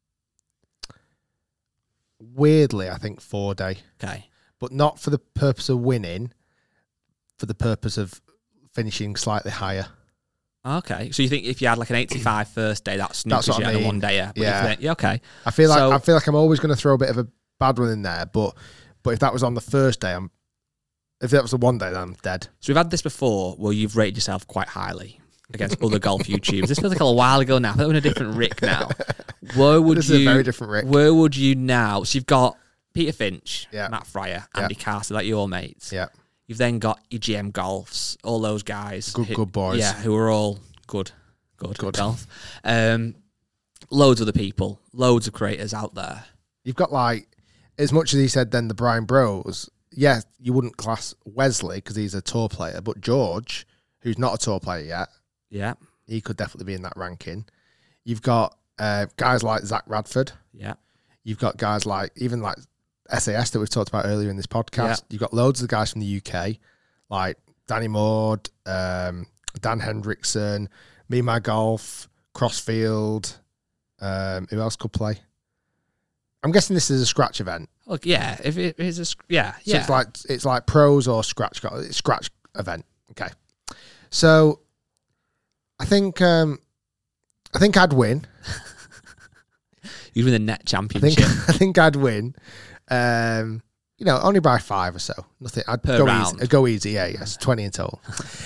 Speaker 6: Weirdly, I think 4-day.
Speaker 7: Okay.
Speaker 6: But not for the purpose of winning, for the purpose of finishing slightly higher.
Speaker 7: Okay. So you think if you had like an 85 first day, that's
Speaker 6: That's what
Speaker 7: you
Speaker 6: I
Speaker 7: had a
Speaker 6: mean.
Speaker 7: 1-dayer. But
Speaker 6: Yeah.
Speaker 7: yeah, okay.
Speaker 6: I feel
Speaker 7: So-
Speaker 6: like I'm always going to throw a bit of a bad one in there, but if that was on the first day, if that was the 1 day, then I'm dead.
Speaker 7: So we've had this before where you've rated yourself quite highly against other golf YouTubers. This feels like a while ago now. I feel like we're in a different Rick now. Where would
Speaker 6: This
Speaker 7: you?
Speaker 6: is a very different Rick.
Speaker 7: Where would you now? So you've got Peter Finch,
Speaker 6: Yeah.
Speaker 7: Matt Fryer,
Speaker 6: Yeah.
Speaker 7: Andy Carter, like your mates.
Speaker 6: Yeah.
Speaker 7: You've then got your GM Golfs, all those guys.
Speaker 6: Good boys.
Speaker 7: Yeah, who are all good golf. Loads of other people, loads of creators out there.
Speaker 6: You've got like, as much as he said then the Bryan Bros, yeah, you wouldn't class Wesley because he's a tour player, but George, who's not a tour player yet,
Speaker 7: Yeah,
Speaker 6: he could definitely be in that ranking. You've got guys like Zach Radford.
Speaker 7: yeah.
Speaker 6: You've got guys like, even like SAS that we've talked about earlier in this podcast.
Speaker 7: Yeah.
Speaker 6: You've got loads of guys from the UK, like Danny Maud, Dan Hendrickson, Me My Golf, Crossfield. Who else could play? I'm guessing this is a scratch event.
Speaker 7: Look, yeah. If it is a yeah.
Speaker 6: So it's like pros or scratch event. Okay. So I think I'd win.
Speaker 7: You'd win the net
Speaker 6: I
Speaker 7: championship.
Speaker 6: think I'd win. Only by 5 or so. Nothing. I'd
Speaker 7: Per
Speaker 6: go
Speaker 7: round.
Speaker 6: easy. I'd go easy. Yeah, yes. 20 in total.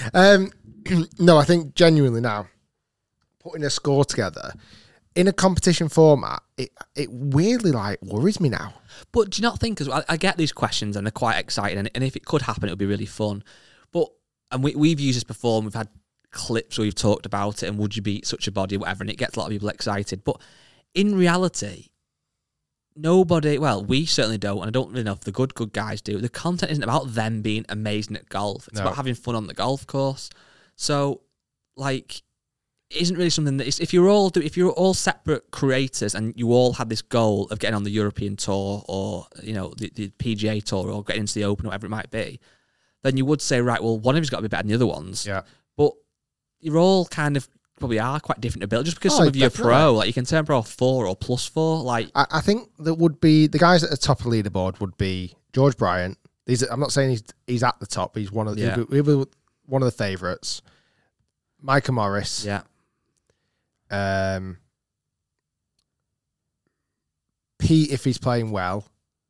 Speaker 6: No, I think genuinely now, putting a score together in a competition format, it weirdly like worries me now.
Speaker 7: But do you not think, as well, I get these questions and they're quite exciting, and if it could happen, it would be really fun. And we've used this before, and we've had clips where we've talked about it, and would you beat such a body, whatever, and it gets a lot of people excited. But in reality, we certainly don't, and I don't really know if the good guys do. The content isn't about them being amazing at golf. It's about having fun on the golf course. So, like, it isn't really something that is, if you're all separate creators and you all had this goal of getting on the European tour or, you know, the PGA tour or getting into the Open or whatever it might be, then you would say, right, well, one of you's got to be better than the other ones.
Speaker 6: Yeah.
Speaker 7: But you're all kind of probably are quite different ability. Just because
Speaker 6: Oh,
Speaker 7: some of you are
Speaker 6: definitely.
Speaker 7: pro, like you can turn pro 4 or +4. Like,
Speaker 6: I think that would be the guys at the top of the leaderboard would be George Bryant. I'm not saying he's at the top. He's one of
Speaker 7: Yeah.
Speaker 6: he'll be one of the favourites. Micah Morris.
Speaker 7: Yeah.
Speaker 6: Pete, if he's playing well.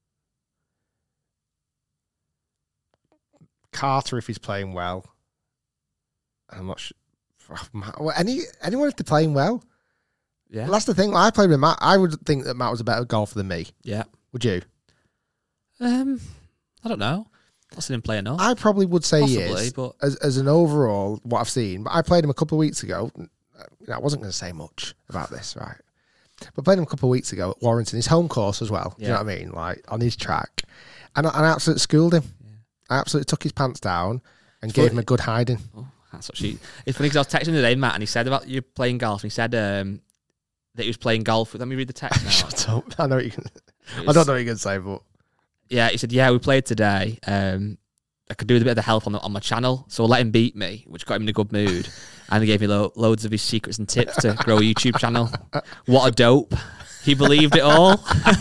Speaker 6: Carter, if he's playing well. I'm not sure. Anyone if they're playing well.
Speaker 7: Yeah.
Speaker 6: Well, that's the thing. When I played with Matt, I would think that Matt was a better golfer than me.
Speaker 7: Yeah.
Speaker 6: Would you?
Speaker 7: I don't know. I've seen him play enough.
Speaker 6: I probably would say
Speaker 7: Possibly,
Speaker 6: he is.
Speaker 7: but
Speaker 6: As an overall, what I've seen, but I played him a couple of weeks ago. I wasn't going to say much about this, right? But played him a couple of weeks ago at Warrington, his home course as well. Do you know what I mean? Like on his track, and I absolutely schooled him. Yeah. I absolutely took his pants down and gave him a good hiding.
Speaker 7: Oh, that's what she. It's funny because I was texting him today, Matt, and he said about you playing golf. And he said that he was playing golf. Let me read the text now.
Speaker 6: Shut up! I know what you can. I don't know what you're going to say, but
Speaker 7: yeah, he said, "Yeah, we played today. I could do with a bit of the help on my channel, so we'll let him beat me," which got him in a good mood. And he gave me loads of his secrets and tips to grow a YouTube channel. What a dope. He believed it all.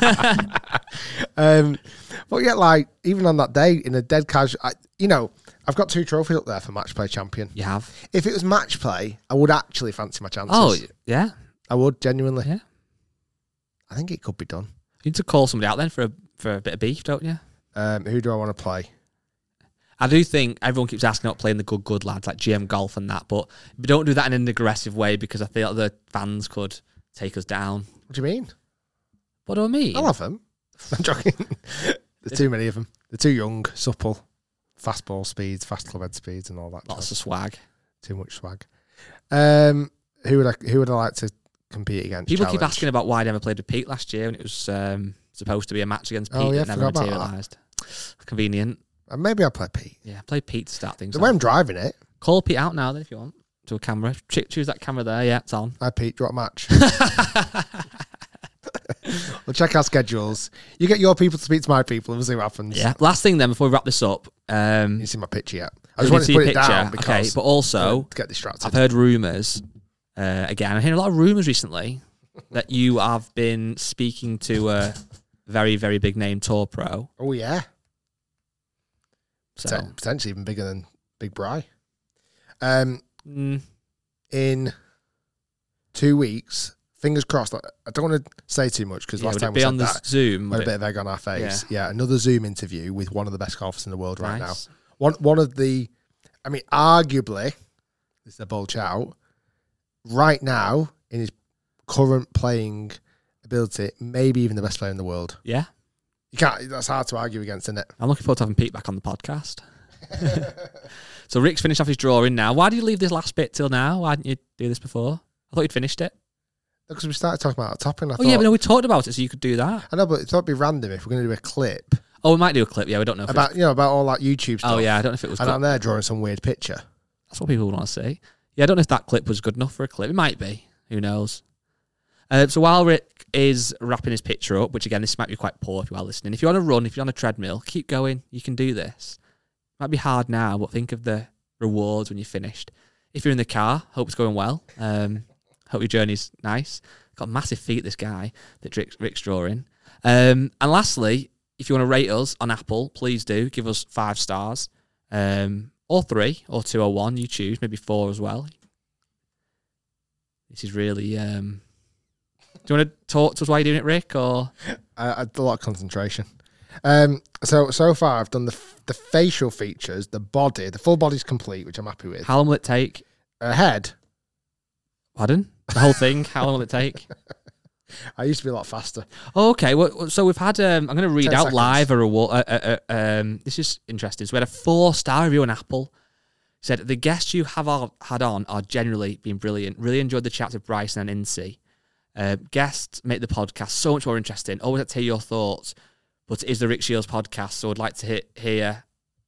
Speaker 6: But yeah, like, even on that day, in a dead casual, I've got 2 trophies up there for match play champion.
Speaker 7: You have?
Speaker 6: If it was match play, I would actually fancy my chances.
Speaker 7: Oh, yeah?
Speaker 6: I would, genuinely.
Speaker 7: Yeah.
Speaker 6: I think it could be done.
Speaker 7: You need to call somebody out then for a bit of beef, don't you?
Speaker 6: Who do I want to play?
Speaker 7: I do think everyone keeps asking about playing the good lads like GM Golf and that, but don't do that in an aggressive way because I feel like the fans could take us down.
Speaker 6: What do you mean?
Speaker 7: What do I mean?
Speaker 6: I love them. I'm joking. There's too many of them. They're too young, supple, fast ball speeds, fast club head speeds, and all that.
Speaker 7: Lots of swag.
Speaker 6: Too much swag. Who would I like to compete against?
Speaker 7: People keep asking about why I never played with Pete last year, and it was supposed to be a match against Pete that never materialised. Convenient.
Speaker 6: Maybe I'll play Pete.
Speaker 7: Yeah, play Pete to start things.
Speaker 6: The way I'm driving it.
Speaker 7: Call Pete out now then if you want to a camera. Choose that camera there. Yeah, it's on.
Speaker 6: Hi Pete, do you want a match? We'll check our schedules. You get your people to speak to my people and we'll see what happens.
Speaker 7: Yeah. Last thing then before we wrap this up.
Speaker 6: You see my picture yet? I just wanted to put it down because
Speaker 7: okay, but also
Speaker 6: to get distracted.
Speaker 7: I've heard rumours. Again, I'm hearing a lot of rumours recently that you have been speaking to a very, very big name tour pro.
Speaker 6: Oh yeah.
Speaker 7: So
Speaker 6: potentially even bigger than Big Bry. In 2 weeks, fingers crossed. I don't want to say too much because last time we said that,
Speaker 7: Zoom,
Speaker 6: we had a bit of egg on our face. Yeah, another Zoom interview with one of the best golfers in the world right now.
Speaker 7: Nice.
Speaker 6: One of the, I mean, arguably, this is a bold shout. Right now, in his current playing ability, maybe even the best player in the world.
Speaker 7: Yeah.
Speaker 6: You can't. That's hard to argue against, isn't it?
Speaker 7: I'm looking forward to having Pete back on the podcast. So Rick's finished off his drawing now. Why did you leave this last bit till now? Why didn't you do this before? I thought you'd finished it.
Speaker 6: Because we started talking about topping.
Speaker 7: Yeah, but no, we talked about it, so you could do that.
Speaker 6: I know, but it thought it'd be random if we're going to do a clip.
Speaker 7: Oh, we might do a clip. Yeah, we don't know if
Speaker 6: about about all that YouTube stuff.
Speaker 7: Oh yeah, I don't know if it was.
Speaker 6: And I'm there drawing some weird picture.
Speaker 7: That's what people want to see. Yeah, I don't know if that clip was good enough for a clip. It might be. Who knows? So while Rick is wrapping his picture up, which again, this might be quite poor if you are listening. If you're on a run, if you're on a treadmill, keep going. You can do this. Might be hard now, but think of the rewards when you're finished. If you're in the car, hope it's going well. Hope your journey's nice. Got massive feet, this guy that Rick's drawing. And lastly, if you want to rate us on Apple, please do. Give us 5 stars. Or 3, or 2, or 1. You choose. Maybe 4 as well. This is really... Do you want to talk to us while you're doing it, Rick? Or
Speaker 6: I did a lot of concentration. So far, I've done the facial features, the body. The full body's complete, which I'm happy with.
Speaker 7: How long will it take?
Speaker 6: A head.
Speaker 7: Pardon? The whole thing? How long will it take?
Speaker 6: I used to be a lot faster.
Speaker 7: Oh, okay. Well, so we've had... I'm going to read out
Speaker 6: seconds.
Speaker 7: live a reward. This is interesting. So we had a 4-star review on Apple. Said, the guests you have had on are generally been brilliant. Really enjoyed the chat with Bryson and Incy. Guests make the podcast so much more interesting. Always like to hear your thoughts, but it is the Rick Shields podcast, so I'd like to hear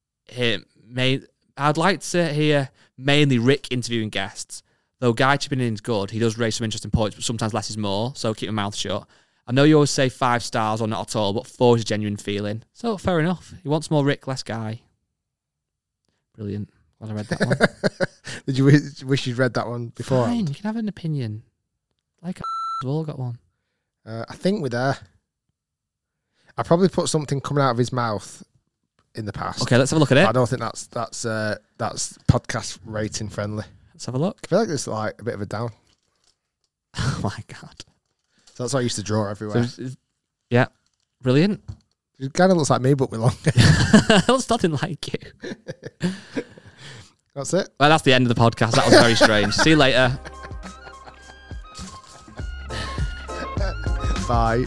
Speaker 7: I'd like to hear mainly Rick interviewing guests. Though Guy chipping in is good, he does raise some interesting points, but sometimes less is more, so keep your mouth shut. I know you always say 5 stars or not at all, but 4 is a genuine feeling. So fair enough. He wants more Rick, less Guy. Brilliant. Glad I read that one.
Speaker 6: Did you wish you'd read that one before?
Speaker 7: Fine, you can have an opinion. Like we've all got one.
Speaker 6: I think with her, I probably put something coming out of his mouth in the past.
Speaker 7: Okay, let's have a look at it.
Speaker 6: I don't think that's podcast rating friendly.
Speaker 7: Let's have a look.
Speaker 6: I feel like it's like a bit of a down.
Speaker 7: Oh my God.
Speaker 6: So that's why I used to draw everywhere.
Speaker 7: Yeah, brilliant.
Speaker 6: It kind of looks like me, but with longer.
Speaker 7: Looks nothing like you.
Speaker 6: That's it.
Speaker 7: Well, that's the end of the podcast. That was very strange. See you later.
Speaker 6: Bye.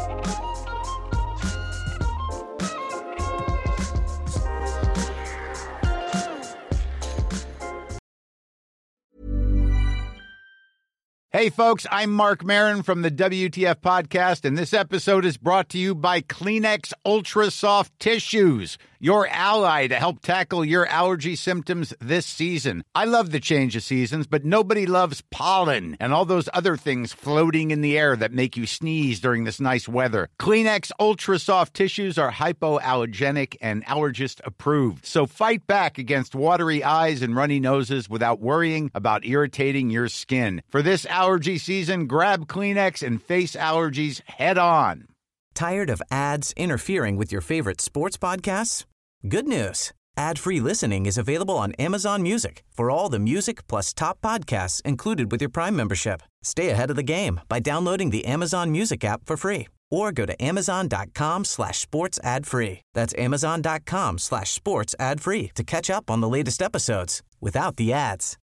Speaker 9: Hey, folks, I'm Mark Maron from the WTF Podcast, and this episode is brought to you by Kleenex Ultra Soft Tissues, your ally to help tackle your allergy symptoms this season. I love the change of seasons, but nobody loves pollen and all those other things floating in the air that make you sneeze during this nice weather. Kleenex Ultra Soft Tissues are hypoallergenic and allergist approved, so fight back against watery eyes and runny noses without worrying about irritating your skin. For this allergy season, grab Kleenex and face allergies head on.
Speaker 1: Tired of ads interfering with your favorite sports podcasts? Good news. Ad-free listening is available on Amazon Music for all the music plus top podcasts included with your Prime membership. Stay ahead of the game by downloading the Amazon Music app for free or go to amazon.com/sports ad free. That's amazon.com/sports ad free to catch up on the latest episodes without the ads.